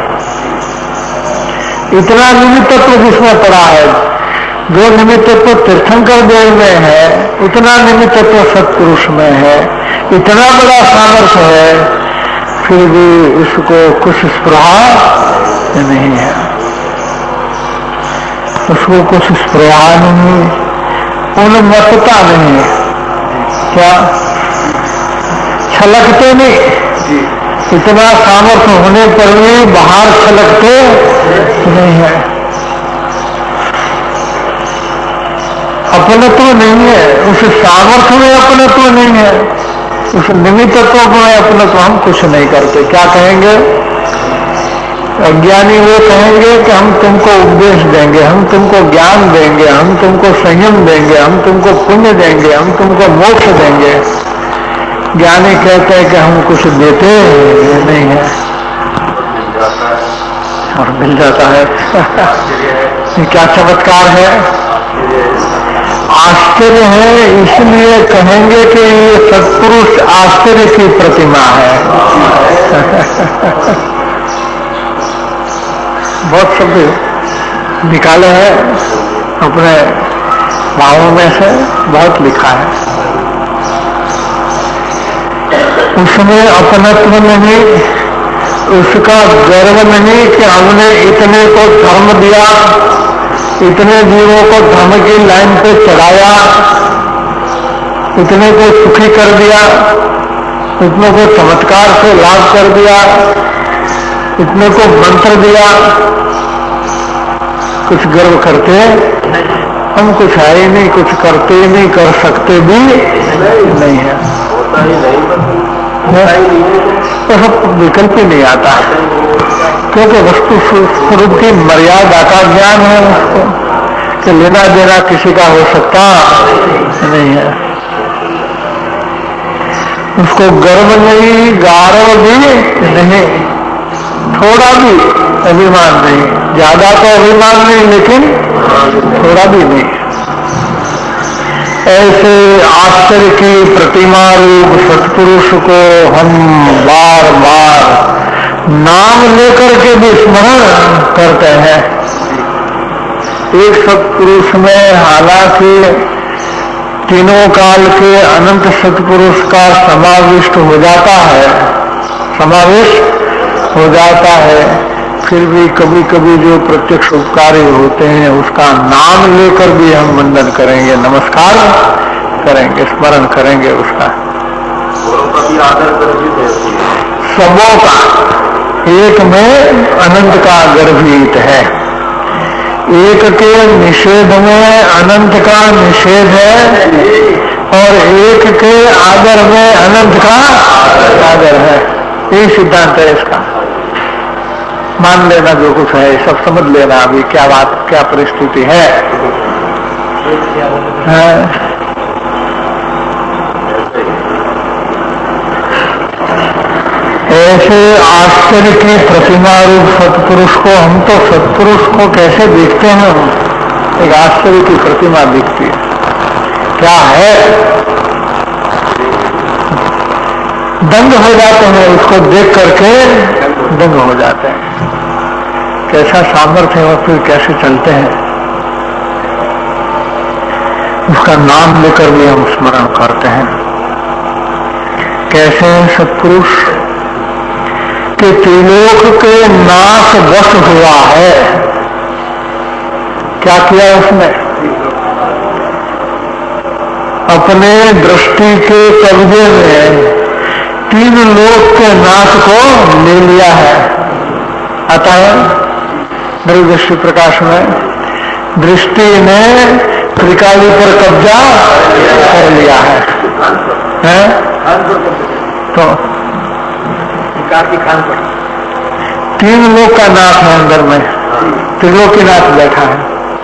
Speaker 2: इतना निमित्त तत्व जिसमें पड़ा है, जो निमित्त तत्व तीर्थंकर देव में है, उतना निमित्त तत्व सत्पुरुष में है। इतना बड़ा सामर्थ्य है, फिर भी उसको कुछ स्पृहा नहीं है, उसको कुछ स्पृहा नहीं, उन्मत्तता नहीं। क्या छलकते नहीं? इतना सामर्थ्य होने पर भी बाहर छलकते नहीं है। अपनत्व नहीं है, उस सामर्थ्य में अपनत्व नहीं है, उस निमित्तत्व में अपनत्व हम कुछ नहीं करते। क्या कहेंगे? अज्ञानी वो कहेंगे कि हम तुमको उपदेश देंगे, हम तुमको ज्ञान देंगे, हम तुमको संयम देंगे, हम तुमको पुण्य देंगे, हम तुमको मोक्ष देंगे। ज्ञानी कहते हैं कि हम कुछ देते नहीं है और मिल जाता है। ये क्या चमत्कार है, आश्चर्य है। इसलिए कहेंगे कि ये सत्पुरुष आश्चर्य की प्रतिमा है। बहुत शब्द निकाले हैं अपने भावों में से, बहुत लिखा है। उसमें अपनत्व नहीं, उसका गर्व नहीं कि हमने इतने को धर्म दिया, इतने जीवों को धर्म की लाइन पे चढ़ाया, इतने को सुखी कर दिया, इतने को चमत्कार से लाभ कर दिया, इतने को मंत्र दिया। कुछ गर्व करते हम, कुछ है ही नहीं, कुछ करते ही नहीं, कर सकते भी नहीं है। तो सब विकल्प ही नहीं आता, क्योंकि वस्तु स्वरूप की मर्यादा का ज्ञान है उसको, कि लेना देना किसी का हो सकता नहीं है। उसको गर्व नहीं, गारव भी नहीं, थोड़ा भी अभिमान नहीं। ज्यादा तो अभिमान नहीं, लेकिन थोड़ा भी नहीं। ऐसे आश्चर्य की प्रतिमा रूप सत्पुरुष को हम बार बार नाम लेकर के भी स्मरण करते हैं। एक सत्पुरुष में हालांकि तीनों काल के अनंत सत्पुरुष का समाविष्ट हो जाता है, समावेश हो जाता है, फिर भी कभी कभी जो प्रत्यक्ष उपकारी होते हैं उसका नाम लेकर भी हम वंदन करेंगे, नमस्कार करेंगे, स्मरण करेंगे उसका।
Speaker 4: आदर गर्भित है
Speaker 2: सबों का, एक में अनंत का गर्भित है, एक के निषेध में अनंत का निषेध है और एक के आदर में अनंत का आदर है। यही सिद्धांत है इसका। मान लेना जो कुछ है, सब समझ लेना अभी क्या बात, क्या परिस्थिति है। ऐसे आश्चर्य की प्रतिमा रूप सत्पुरुष को, हम तो सत्पुरुष को कैसे देखते हैं, एक आश्चर्य की प्रतिमा दिखती है। क्या है, दंग हो जाते हैं उसको देख करके, दंग हो जाते हैं। कैसा सामर्थ्य है और फिर कैसे चलते हैं, उसका नाम लेकर भी हम स्मरण करते हैं। कैसे सत्पुरुष के त्रिलोक के नाश वश हुआ है। क्या किया उसने, अपने दृष्टि के कब्जे में तीन लोक के नाश को ले लिया है। अतः मेरे दृष्टि प्रकाश में दृष्टि ने त्रिकाली पर कब्जा कर लिया है, तो तीन लोक का नाथ है अंदर में, त्रिलोकीनाथ बैठा है,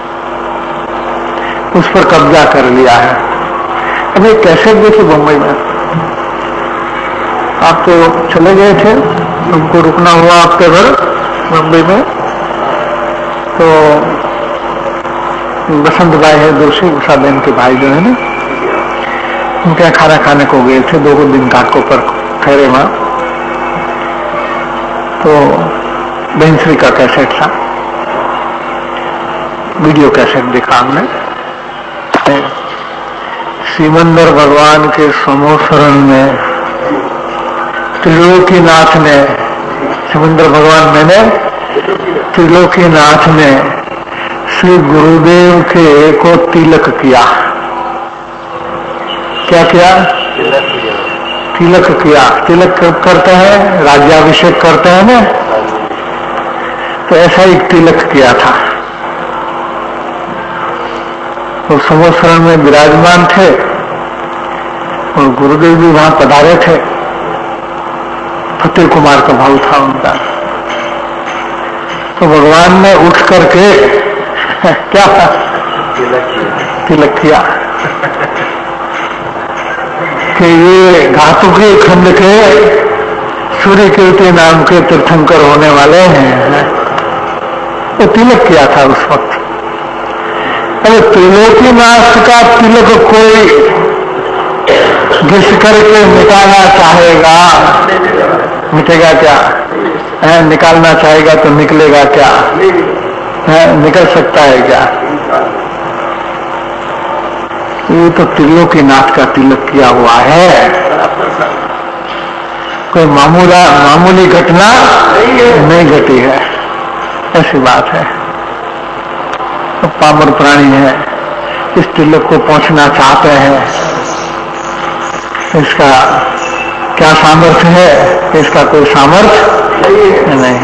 Speaker 2: उस पर कब्जा कर लिया है। अभी कैसे देखिए बम्बई में, आप तो चले गए थे, उनको रुकना हुआ आपके घर बम्बई में, तो बसंत भाई है दोषी, उषा बहन के भाई जो है ना, उनके यहाँ खाना खाने को गए थे, 2 दिन घाटों पर ठहरे वहां। तो बहनश्री का कैसेट था, वीडियो कैसेट देखा हमने। सिमंदर भगवान के समोसरण में त्रिलोकीनाथ ने, सिमंदर भगवान मैंने त्रिलोकीनाथ ने श्री गुरुदेव के को तिलक किया। क्या किया, तिलक किया। तिलक करते हैं, राज्याभिषेक करते हैं ना, तो ऐसा ही तिलक किया था। तो समोसरण में विराजमान थे और गुरुदेव भी वहां पधारे थे। फतेह कुमार का भाव था उनका। तो भगवान ने उठ करके क्या तिलक किया कि ये घातुकी खंड के सूर्य कीर्ति नाम के तीर्थंकर होने वाले हैं। तो तिलक किया था उस वक्त। अरे त्रिलोकीनाथ का तिलक कोई घिस करके मिटाना चाहेगा, मिटेगा क्या? निकालना चाहेगा तो निकलेगा क्या? निकल सकता है क्या? ये तो त्रिलोकीनाथ का तिलक किया हुआ है। कोई मामूली घटना नहीं घटी है, ऐसी बात है। तो पामर प्राणी है, इस तिलक को पहुंचना चाहते हैं। इसका क्या सामर्थ्य है? इसका कोई सामर्थ्य नहीं।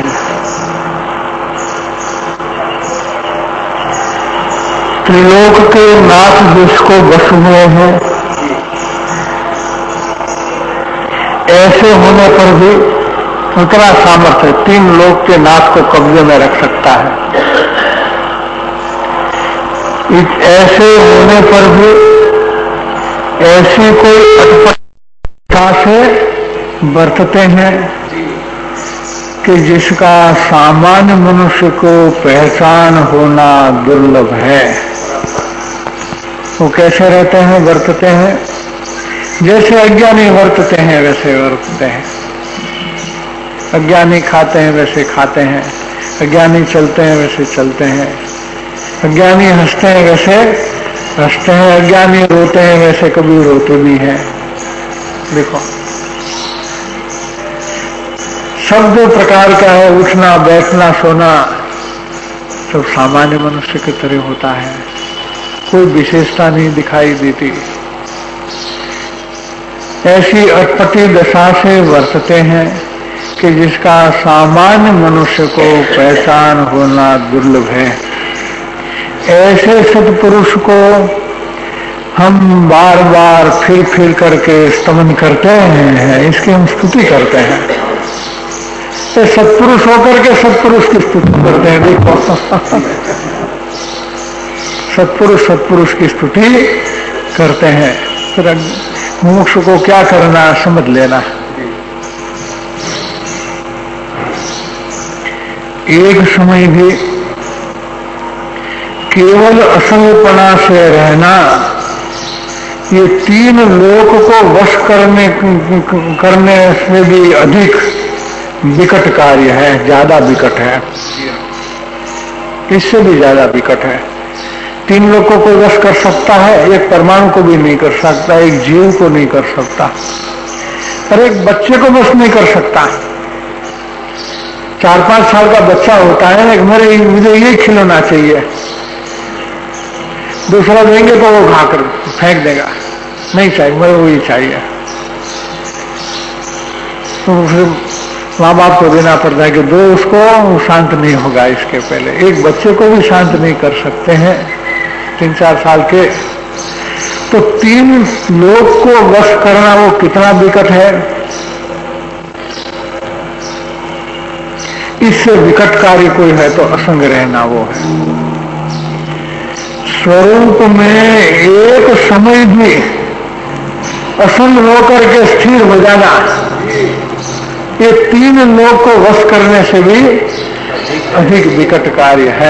Speaker 2: त्रिलोक के नाथ जिसको बस हुए हैं, ऐसे होने पर भी उतना सामर्थ्य 3 लोक के नाथ को कब्जे में रख सकता है। ऐसे होने पर भी ऐसी कोई अटपटता से बरतते हैं कि जिसका सामान्य मनुष्य को पहचान होना दुर्लभ है। वो कैसे रहते हैं, बरतते हैं? जैसे अज्ञानी वर्तते हैं वैसे वर्तते हैं। अज्ञानी खाते हैं वैसे खाते हैं, अज्ञानी चलते हैं वैसे चलते हैं, अज्ञानी हंसते हैं वैसे हंसते हैं, अज्ञानी रोते हैं वैसे कभी रोते भी हैं। देखो सब दो प्रकार का है, उठना बैठना सोना सब सामान्य मनुष्य की तरह होता है, कोई विशेषता नहीं दिखाई देती। ऐसी अटपटी दशा से वर्तते हैं कि जिसका सामान्य मनुष्य को पहचान होना दुर्लभ है। ऐसे सत्पुरुष को हम बार बार फिर फिर करके स्तमन करते हैं, इसकी हम स्तुति करते हैं। तो सत्पुरुष होकर के सत्पुरुष की स्तुति करते हैं। देखो सत्पुरुष की स्तुति करते हैं, फिर मोक्ष को क्या करना समझ लेना। एक समय भी केवल असंगपना से रहना ये तीन लोक को वश करने से भी अधिक विकट कार्य है, ज्यादा विकट है, इससे भी ज्यादा विकट है। तीन लोगों को वश कर सकता है, एक परमाणु को भी नहीं कर सकता, एक जीव को नहीं कर सकता, पर एक बच्चे को वश नहीं कर सकता। 4-5 साल का बच्चा होता है, मुझे ये खिलौना चाहिए, दूसरा देंगे तो वो खाकर फेंक देगा, नहीं चाहिए मुझे वही चाहिए। तो फिर माँ बाप को देना पड़ता है कि दो उसको, वो शांत नहीं होगा इसके पहले। एक बच्चे को भी शांत नहीं कर सकते हैं 3-4 साल के, तो तीन लोग को वश करना वो कितना विकट है। इससे विकट कार्य कोई है तो असंग रहना वो है। स्वरूप में एक समय भी असंग होकर के स्थिर हो जाना, ये तीन लोग को वश करने से भी अधिक विकट कार्य है।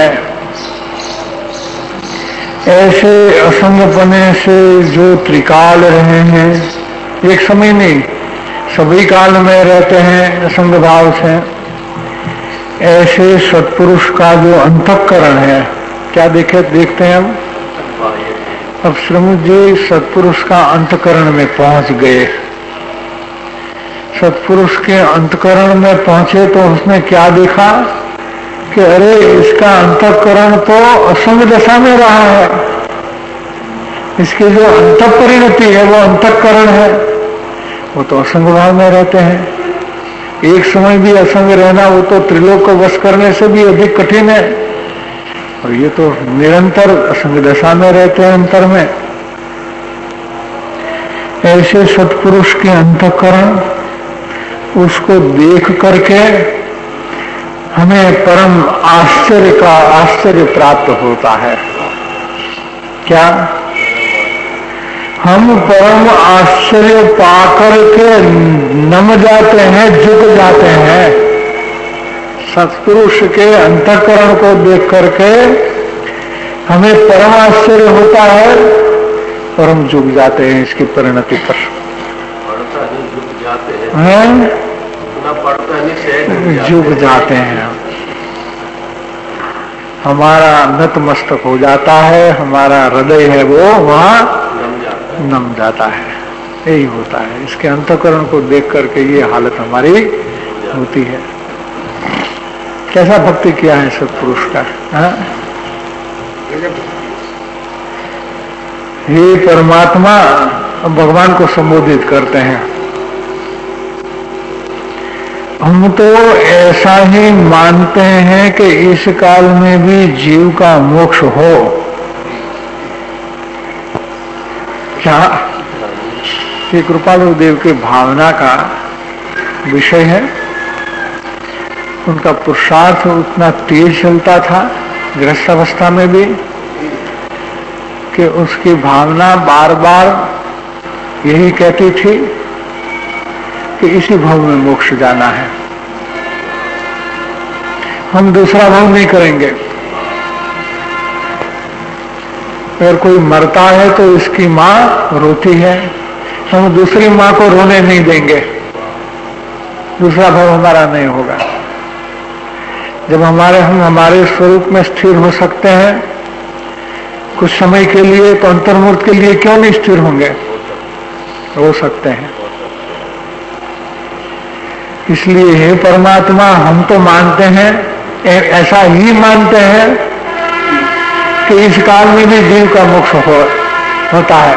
Speaker 2: ऐसे असंगपने से जो त्रिकाल रहे हैं, एक समय नहीं सभी काल में रहते हैं असंग भाव से, ऐसे सत्पुरुष का जो अंतःकरण है, क्या देखते हैं हम। अब श्रीमुख जी सत्पुरुष का अंतःकरण में पहुंच गए। सत्पुरुष के अंतःकरण में पहुंचे तो उसने क्या देखा कि अरे इसका अंतःकरण तो असंग दशा में रहा है, इसकी जो अंतःपरिणति है वो अंतःकरण है, वो तो असंग भाव में रहते हैं। एक समय भी असंग रहना वो तो त्रिलोक को वश करने से भी अधिक कठिन है, और ये तो निरंतर असंग दशा में रहते हैं अंतर में। ऐसे सत्पुरुष के अंतःकरण उसको देख करके हमें परम आश्चर्य प्राप्त होता है। क्या हम परम आश्चर्य पाकर के नम जाते हैं, झुक जाते हैं। सत्पुरुष के अंतःकरण को देख करके हमें परम आश्चर्य होता है और हम झुक जाते हैं इसकी परिणति पर। झुक जाते हैं, हमारा नतमस्तक हो जाता है, हमारा हृदय है वो वहां नम जाता है। यही होता है, इसके अंतःकरण को देख करके ये हालत हमारी होती है। कैसा भक्ति किया है सत्पुरुष का। हे परमात्मा, भगवान को संबोधित करते हैं। हम तो ऐसा ही मानते हैं कि इस काल में भी जीव का मोक्ष हो। क्या श्री कृपालु देव की भावना का विषय है। उनका पुरुषार्थ उतना तेज चलता था गृहस्थ अवस्था में भी कि उसकी भावना बार बार यही कहती थी कि इसी भाव में मोक्ष जाना है, हम दूसरा भाव नहीं करेंगे। अगर कोई मरता है तो इसकी माँ रोती है, हम दूसरी माँ को रोने नहीं देंगे, दूसरा भाव हमारा नहीं होगा। जब हम हमारे स्वरूप में स्थिर हो सकते हैं कुछ समय के लिए, तो अंतर्मूर्त के लिए क्यों नहीं स्थिर होंगे, हो सकते हैं। इसलिए हे परमात्मा, हम तो मानते हैं, ऐसा ही मानते हैं कि इस काल में भी जीव का मोक्ष होता है।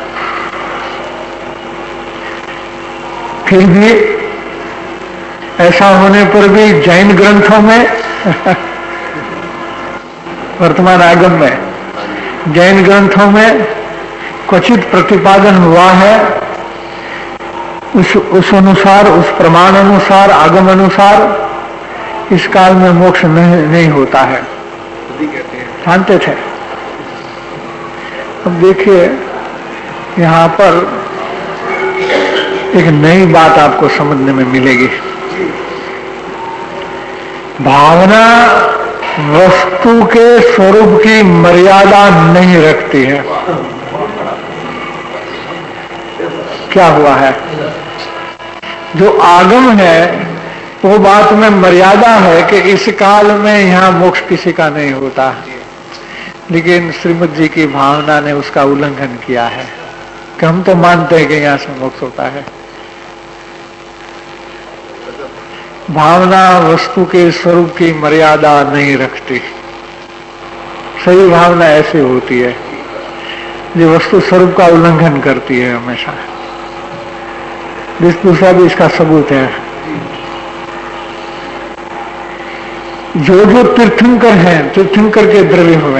Speaker 2: फिर भी ऐसा होने पर भी जैन ग्रंथों में वर्तमान आगम में जैन ग्रंथों में क्वचित प्रतिपादन हुआ है, उस अनुसार, उस प्रमाण अनुसार, आगम अनुसार इस काल में मोक्ष नहीं होता है, जानते थे। अब देखिए, यहाँ पर एक नई बात आपको समझने में मिलेगी। भावना वस्तु के स्वरूप की मर्यादा नहीं रखती है। क्या हुआ है? जो आगम है वो बात में मर्यादा है कि इस काल में यहाँ मोक्ष किसी का नहीं होता, लेकिन श्रीमद जी की भावना ने उसका उल्लंघन किया है कि हम तो मानते हैं कि यहाँ से मोक्ष होता है। भावना वस्तु के स्वरूप की मर्यादा नहीं रखती। सही भावना ऐसी होती है जो वस्तु स्वरूप का उल्लंघन करती है हमेशा। दूसरा भी इसका सबूत है। जो तीर्थंकर हैं, तीर्थंकर के द्रव्य हुए,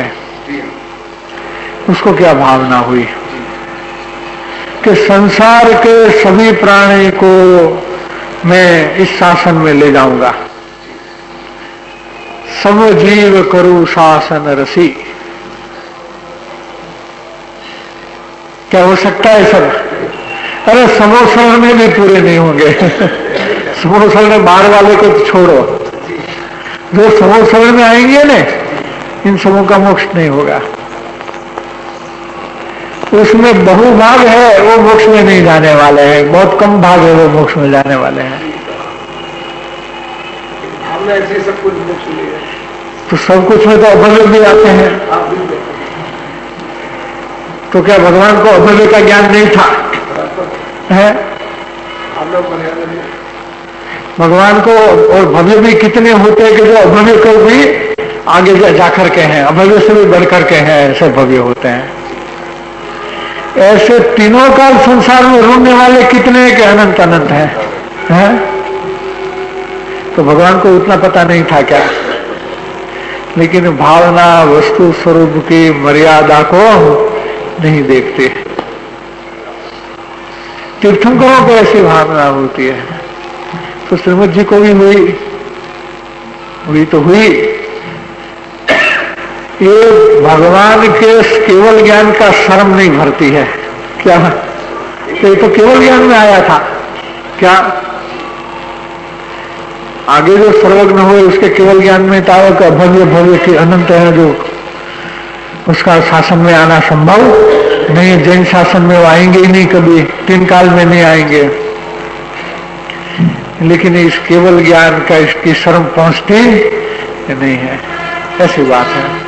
Speaker 2: उसको क्या भावना हुई कि संसार के सभी प्राणी को मैं इस शासन में ले जाऊंगा, सब जीव करूं शासन रसी। क्या हो सकता है सब? अरे समोसरण में भी पूरे नहीं होंगे। समोसरण में बाहर वाले को तो छोड़ो, जो समोसरण में आएंगे ना, इन सबों का मोक्ष नहीं होगा। उसमें बहुभाग है, वो मोक्ष में नहीं जाने वाले हैं, बहुत कम भाग है वो मोक्ष में जाने वाले हैं।
Speaker 3: हमने ऐसे सब कुछ मोक्ष लिया,
Speaker 2: तो सब कुछ में तो अभव्य भी आते हैं। तो क्या भगवान को अभव्य का ज्ञान नहीं था? है भगवान को, और भव्य भी कितने होते हैं कि जो अभव्य को भी आगे जाकर के हैं, अभव्य से भी बढ़कर के हैं, ऐसे भव्य होते हैं। ऐसे तीनों काल संसार में रहने वाले कितने के अनंत अनंत हैं? तो भगवान को उतना पता नहीं था क्या? लेकिन भावना वस्तु स्वरूप की मर्यादा को नहीं देखते। तीर्थंकरों को ऐसी भावना होती है, तो श्रीमद जी को भी हुई तो हुई। ये भगवान के केवल ज्ञान का शर्म नहीं भरती है क्या? तो ये तो केवल ज्ञान में आया था क्या? आगे जो सर्वज्ञ हुए उसके केवल ज्ञान में था कि अभव्य भव्य के अनंत है, जो उसका शासन में आना संभव नहीं है। जैन शासन में वो आएंगे ही नहीं, कभी तीन काल में नहीं आएंगे। लेकिन इस केवल ज्ञान का इसकी शर्म पहुंचती नहीं है, ऐसी बात है।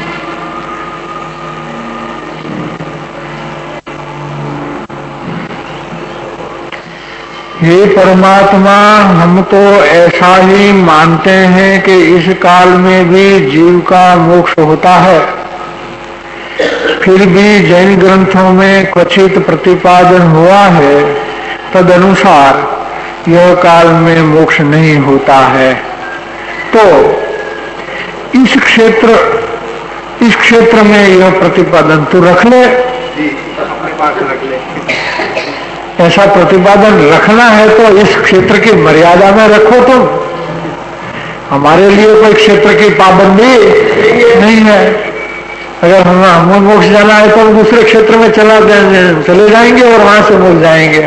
Speaker 2: हे परमात्मा, हम तो ऐसा ही मानते हैं कि इस काल में भी जीव का मोक्ष होता है। फिर भी जैन ग्रंथों में क्वचित प्रतिपादन हुआ है, तदनुसार यह काल में मोक्ष नहीं होता है। तो इस क्षेत्र में यह प्रतिपादन तू रख ले,
Speaker 3: अपने पास रख ले।
Speaker 2: ऐसा प्रतिपादन रखना है तो इस क्षेत्र की मर्यादा में रखो। तुम हमारे लिए कोई क्षेत्र की पाबंदी नहीं है। अगर हमें मोक्ष जाना है तो हम दूसरे क्षेत्र में चले जाएंगे और वहां से मोक्ष जाएंगे।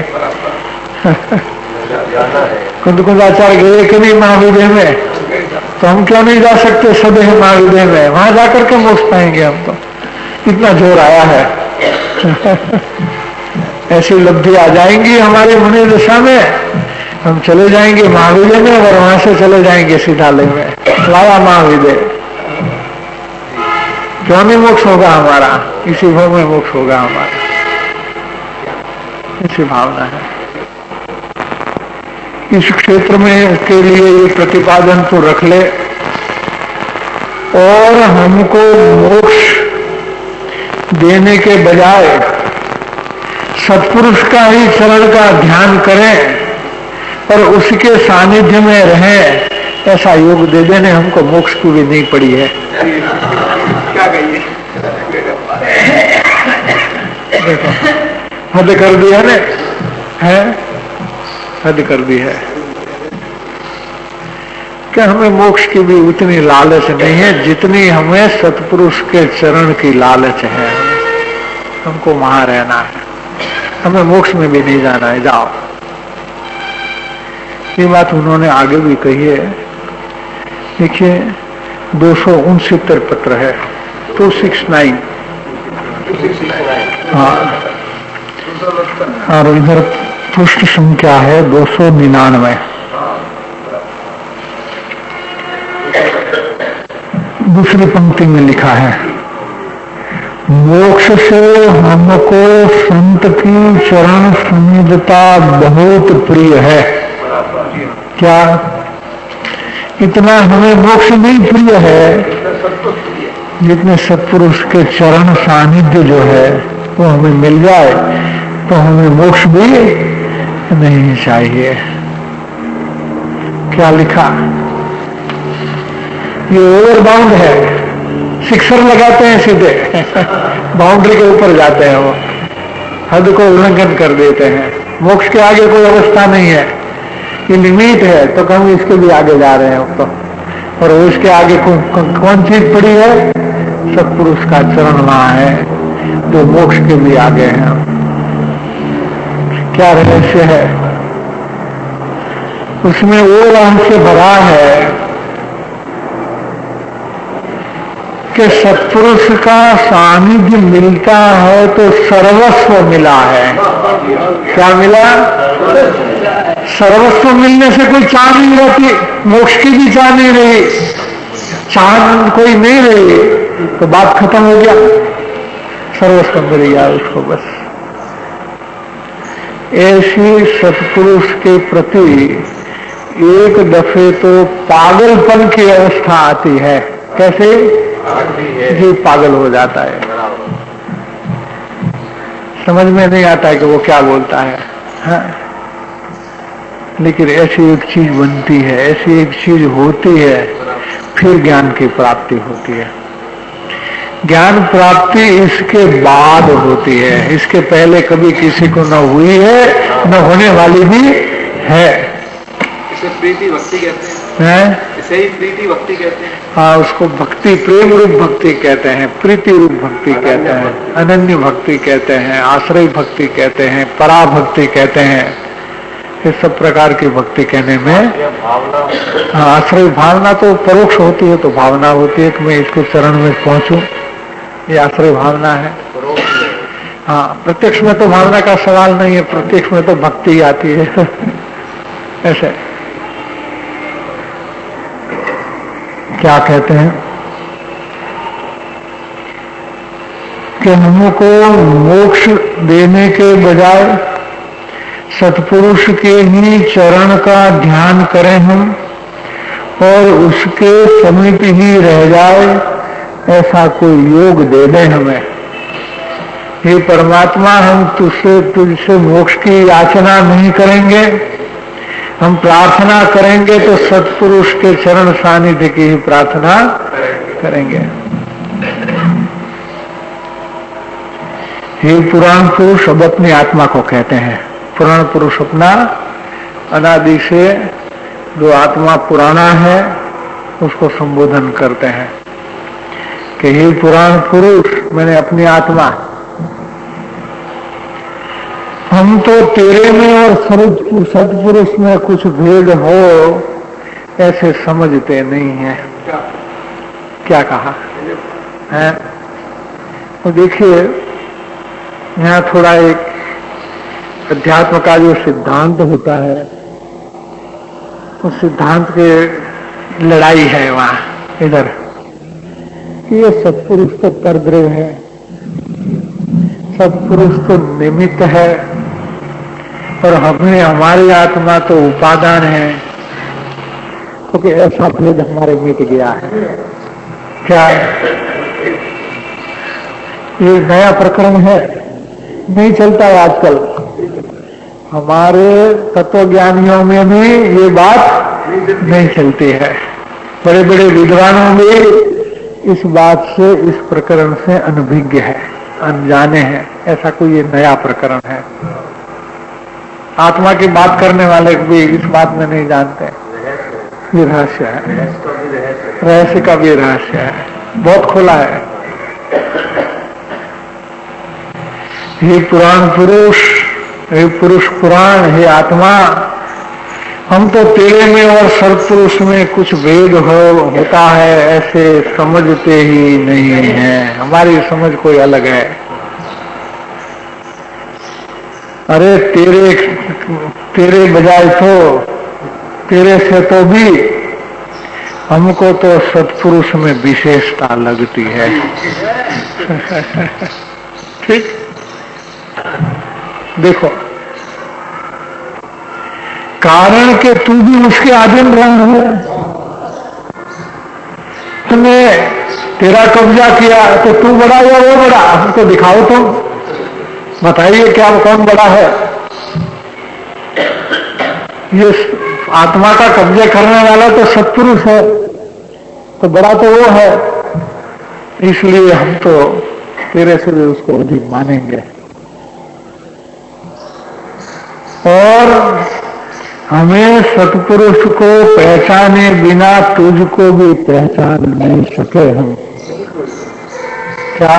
Speaker 2: कुंद आचार्य गए कि नहीं महाविद्य में, तो हम क्यों नहीं जा सकते सदैव महाविद्य में? वहां जाकर के मोक्ष पाएंगे हम तो। इतना जोर आया है। ऐसी लब्धि आ जाएंगी हमारे मुनि दशा में, हम चले जाएंगे महाविद्य में और वहां से चले जाएंगे सिद्धालय में। लाया महाविद्य, क्यों नहीं मोक्ष होगा हमारा? इसी भाव में मोक्ष होगा हमारा, इसी भावना है। इस क्षेत्र में के लिए ये प्रतिपादन तो रख ले और हमको मोक्ष देने के बजाय सत्पुरुष का ही चरण का ध्यान करें और उसके सानिध्य में रहें, ऐसा योग दे देने हमको मोक्ष की भी नहीं पड़ी है।
Speaker 3: क्या कहिए?
Speaker 2: देखो हद कर दी है ना, है हद कर दी है कि हमें मोक्ष की भी उतनी लालच नहीं है जितनी हमें सत्पुरुष के चरण की लालच है। हमको वहां रहना है, हमें मोक्ष में भी नहीं जाना है। जाओ, ये बात उन्होंने आगे भी कही है। देखिए 269 पत्र है, 269। हाँ, और इधर पृष्ठ संख्या है 299। दूसरी पंक्ति में लिखा है, मोक्ष से हमको संत की चरण समीपता बहुत प्रिय है। क्या इतना हमें मोक्ष नहीं प्रिय है जितने सत्पुरुष के चरण सानिध्य जो है वो हमें मिल जाए तो हमें मोक्ष भी नहीं चाहिए। क्या लिखा? ये ओवर बाउंड है, सिक्सर लगाते हैं सीधे बाउंड्री के ऊपर जाते हैं, वो हद को उल्लंघन कर देते हैं। मोक्ष के आगे कोई अवस्था नहीं है, ये लिमिट है, तो हम इसके भी आगे जा रहे हैं तो। और उसके आगे कौन चीज पड़ी है? सत्पुरुष का चरण वहां है जो मोक्ष के भी आगे है। क्या रहस्य है उसमें? वो रहस्य भरा है कि सत्पुरुष का सानिध्य मिलता है तो सर्वस्व मिला है। क्या मिला? सर्वस्व मिलने से कोई चाह नहीं रहती, मोक्ष की भी चाह नहीं रही, चाह कोई नहीं रही तो बात खत्म हो गया, सर्वस्व मिल गया उसको बस। ऐसी सत्पुरुष के प्रति एक दफे तो पागलपन की अवस्था आती है। कैसे? जी पागल हो जाता है, समझ में नहीं आता है कि वो क्या बोलता है। हाँ? लेकिन ऐसी एक चीज बनती है, ऐसी एक चीज होती है, फिर ज्ञान की प्राप्ति होती है। ज्ञान प्राप्ति इसके बाद होती है, इसके पहले कभी किसी को न हुई है न होने वाली भी है।
Speaker 3: इसे प्रीति भक्ति कहते
Speaker 2: हैं?
Speaker 3: इसे ही प्रीति भक्ति कहते हैं।
Speaker 2: हाँ, उसको भक्ति प्रेम रूप भक्ति कहते हैं, प्रीति रूप भक्ति कहते हैं, अनन्य भक्ति कहते हैं, आश्रय भक्ति कहते हैं, पराभक्ति कहते हैं। ये सब प्रकार की भक्ति कहने में हाँ, आश्रय भावना तो परोक्ष होती है, तो भावना होती है कि मैं इसके चरण में पहुंचूं, ये आश्रय भावना है। हाँ, प्रत्यक्ष में तो भावना का सवाल नहीं है, प्रत्यक्ष में तो भक्ति आती है ऐसे। क्या कहते हैं कि हमको मोक्ष देने के बजाय सत्पुरुष के ही चरण का ध्यान करें हम और उसके समीप ही रह जाए, ऐसा कोई योग दे दे हमें। हे परमात्मा, हम तुझसे मोक्ष की याचना नहीं करेंगे, हम प्रार्थना करेंगे तो सत्पुरुष के चरण सानिध्य की ही प्रार्थना करेंगे। हे पुराण पुरुष अब अपनी आत्मा को कहते हैं। पुराण पुरुष अपना अनादि से जो आत्मा पुराना है उसको संबोधन करते हैं कि हे पुराण पुरुष, मैंने अपनी आत्मा, हम तो तेरे में और सत्पुरुष में कुछ भेद हो ऐसे समझते नहीं है। क्या कहा है? तो देखिए यहाँ थोड़ा एक अध्यात्म का जो सिद्धांत होता है उस सिद्धांत के लड़ाई है वहां इधर कि ये सत्पुरुष तो परद्रव है, सत्पुरुष तो निमित्त है, और हमें हमारी आत्मा तो उपादान है, क्योंकि ऐसा भेद हमारे मिट गया है। क्या ये नया प्रकरण है? नहीं चलता है आजकल। हमारे तत्वज्ञानियों में भी ये बात नहीं चलती है। बड़े बड़े विद्वानों में इस बात से, इस प्रकरण से अनभिज्ञ है, अनजाने हैं। ऐसा कोई ये नया प्रकरण है। आत्मा की बात करने वाले भी इस बात में नहीं जानते। ये रहस्य है, रहस्य का भी रहस्य है, बहुत खुला है। हे पुराण पुरुष, हे पुरुष पुराण, हे आत्मा, हम तो तेरे में और सत्पुरुष में कुछ भेद होता है ऐसे समझते ही नहीं है। हमारी समझ कोई अलग है। अरे तेरे बजाय तो, तेरे से तो भी हमको तो सत्पुरुष में विशेषता लगती है। ठीक, देखो, कारण के तू भी उसके अधीन रहा है। तुमने तेरा कब्जा किया तो तू बड़ा या वो बड़ा? हमको दिखाओ, तुम बताइए क्या कौन बड़ा है। ये आत्मा का कब्जा करने वाला तो सत्पुरुष है, तो बड़ा तो वो है। इसलिए हम तो तेरे से भी उसको अधिक मानेंगे। और हमें सत्पुरुष को पहचाने बिना तुझको भी पहचान नहीं सके हम। क्या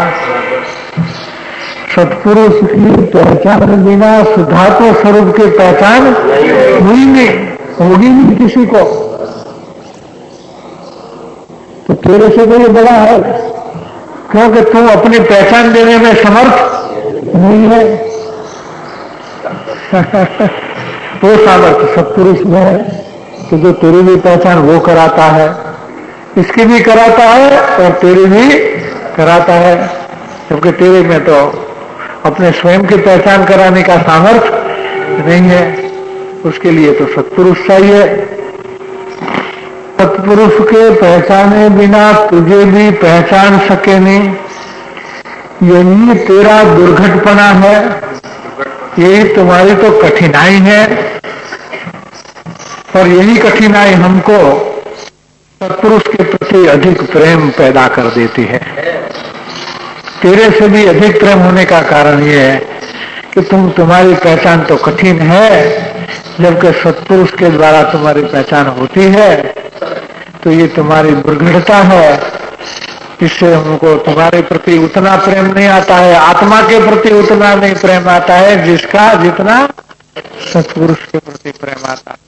Speaker 2: सत्पुरुष की पहचान बिना शुद्धात्म स्वरूप की पहचान हुई नहीं, होगी नहीं किसी को। तो तेरे से कोई बड़ा है, क्योंकि तू अपनी पहचान देने में समर्थ नहीं है। वो सामर्थ्य सत्पुरुष में है कि जो तेरी भी पहचान वो कराता है, इसकी भी कराता है और तेरी भी कराता है। क्योंकि तेरे में तो अपने स्वयं की पहचान कराने का सामर्थ्य नहीं है, उसके लिए तो सत्पुरुष चाहिए। सत्पुरुष के पहचाने बिना तुझे भी पहचान सके नहीं, यही तेरा दुर्घटपना है, यही तुम्हारी तो कठिनाई है। और यही कठिनाई हमको सत्पुरुष के प्रति अधिक प्रेम पैदा कर देती है। तेरे से भी अधिक प्रेम होने का कारण यह है कि तुम्हारी पहचान तो कठिन है, जबकि सत्पुरुष के द्वारा तुम्हारी पहचान होती है। तो ये तुम्हारी दुर्घटता है। इससे हमको तुम्हारे प्रति उतना प्रेम नहीं आता है, आत्मा के प्रति उतना नहीं प्रेम आता है जितना सत्पुरुष के प्रति प्रेम आता है।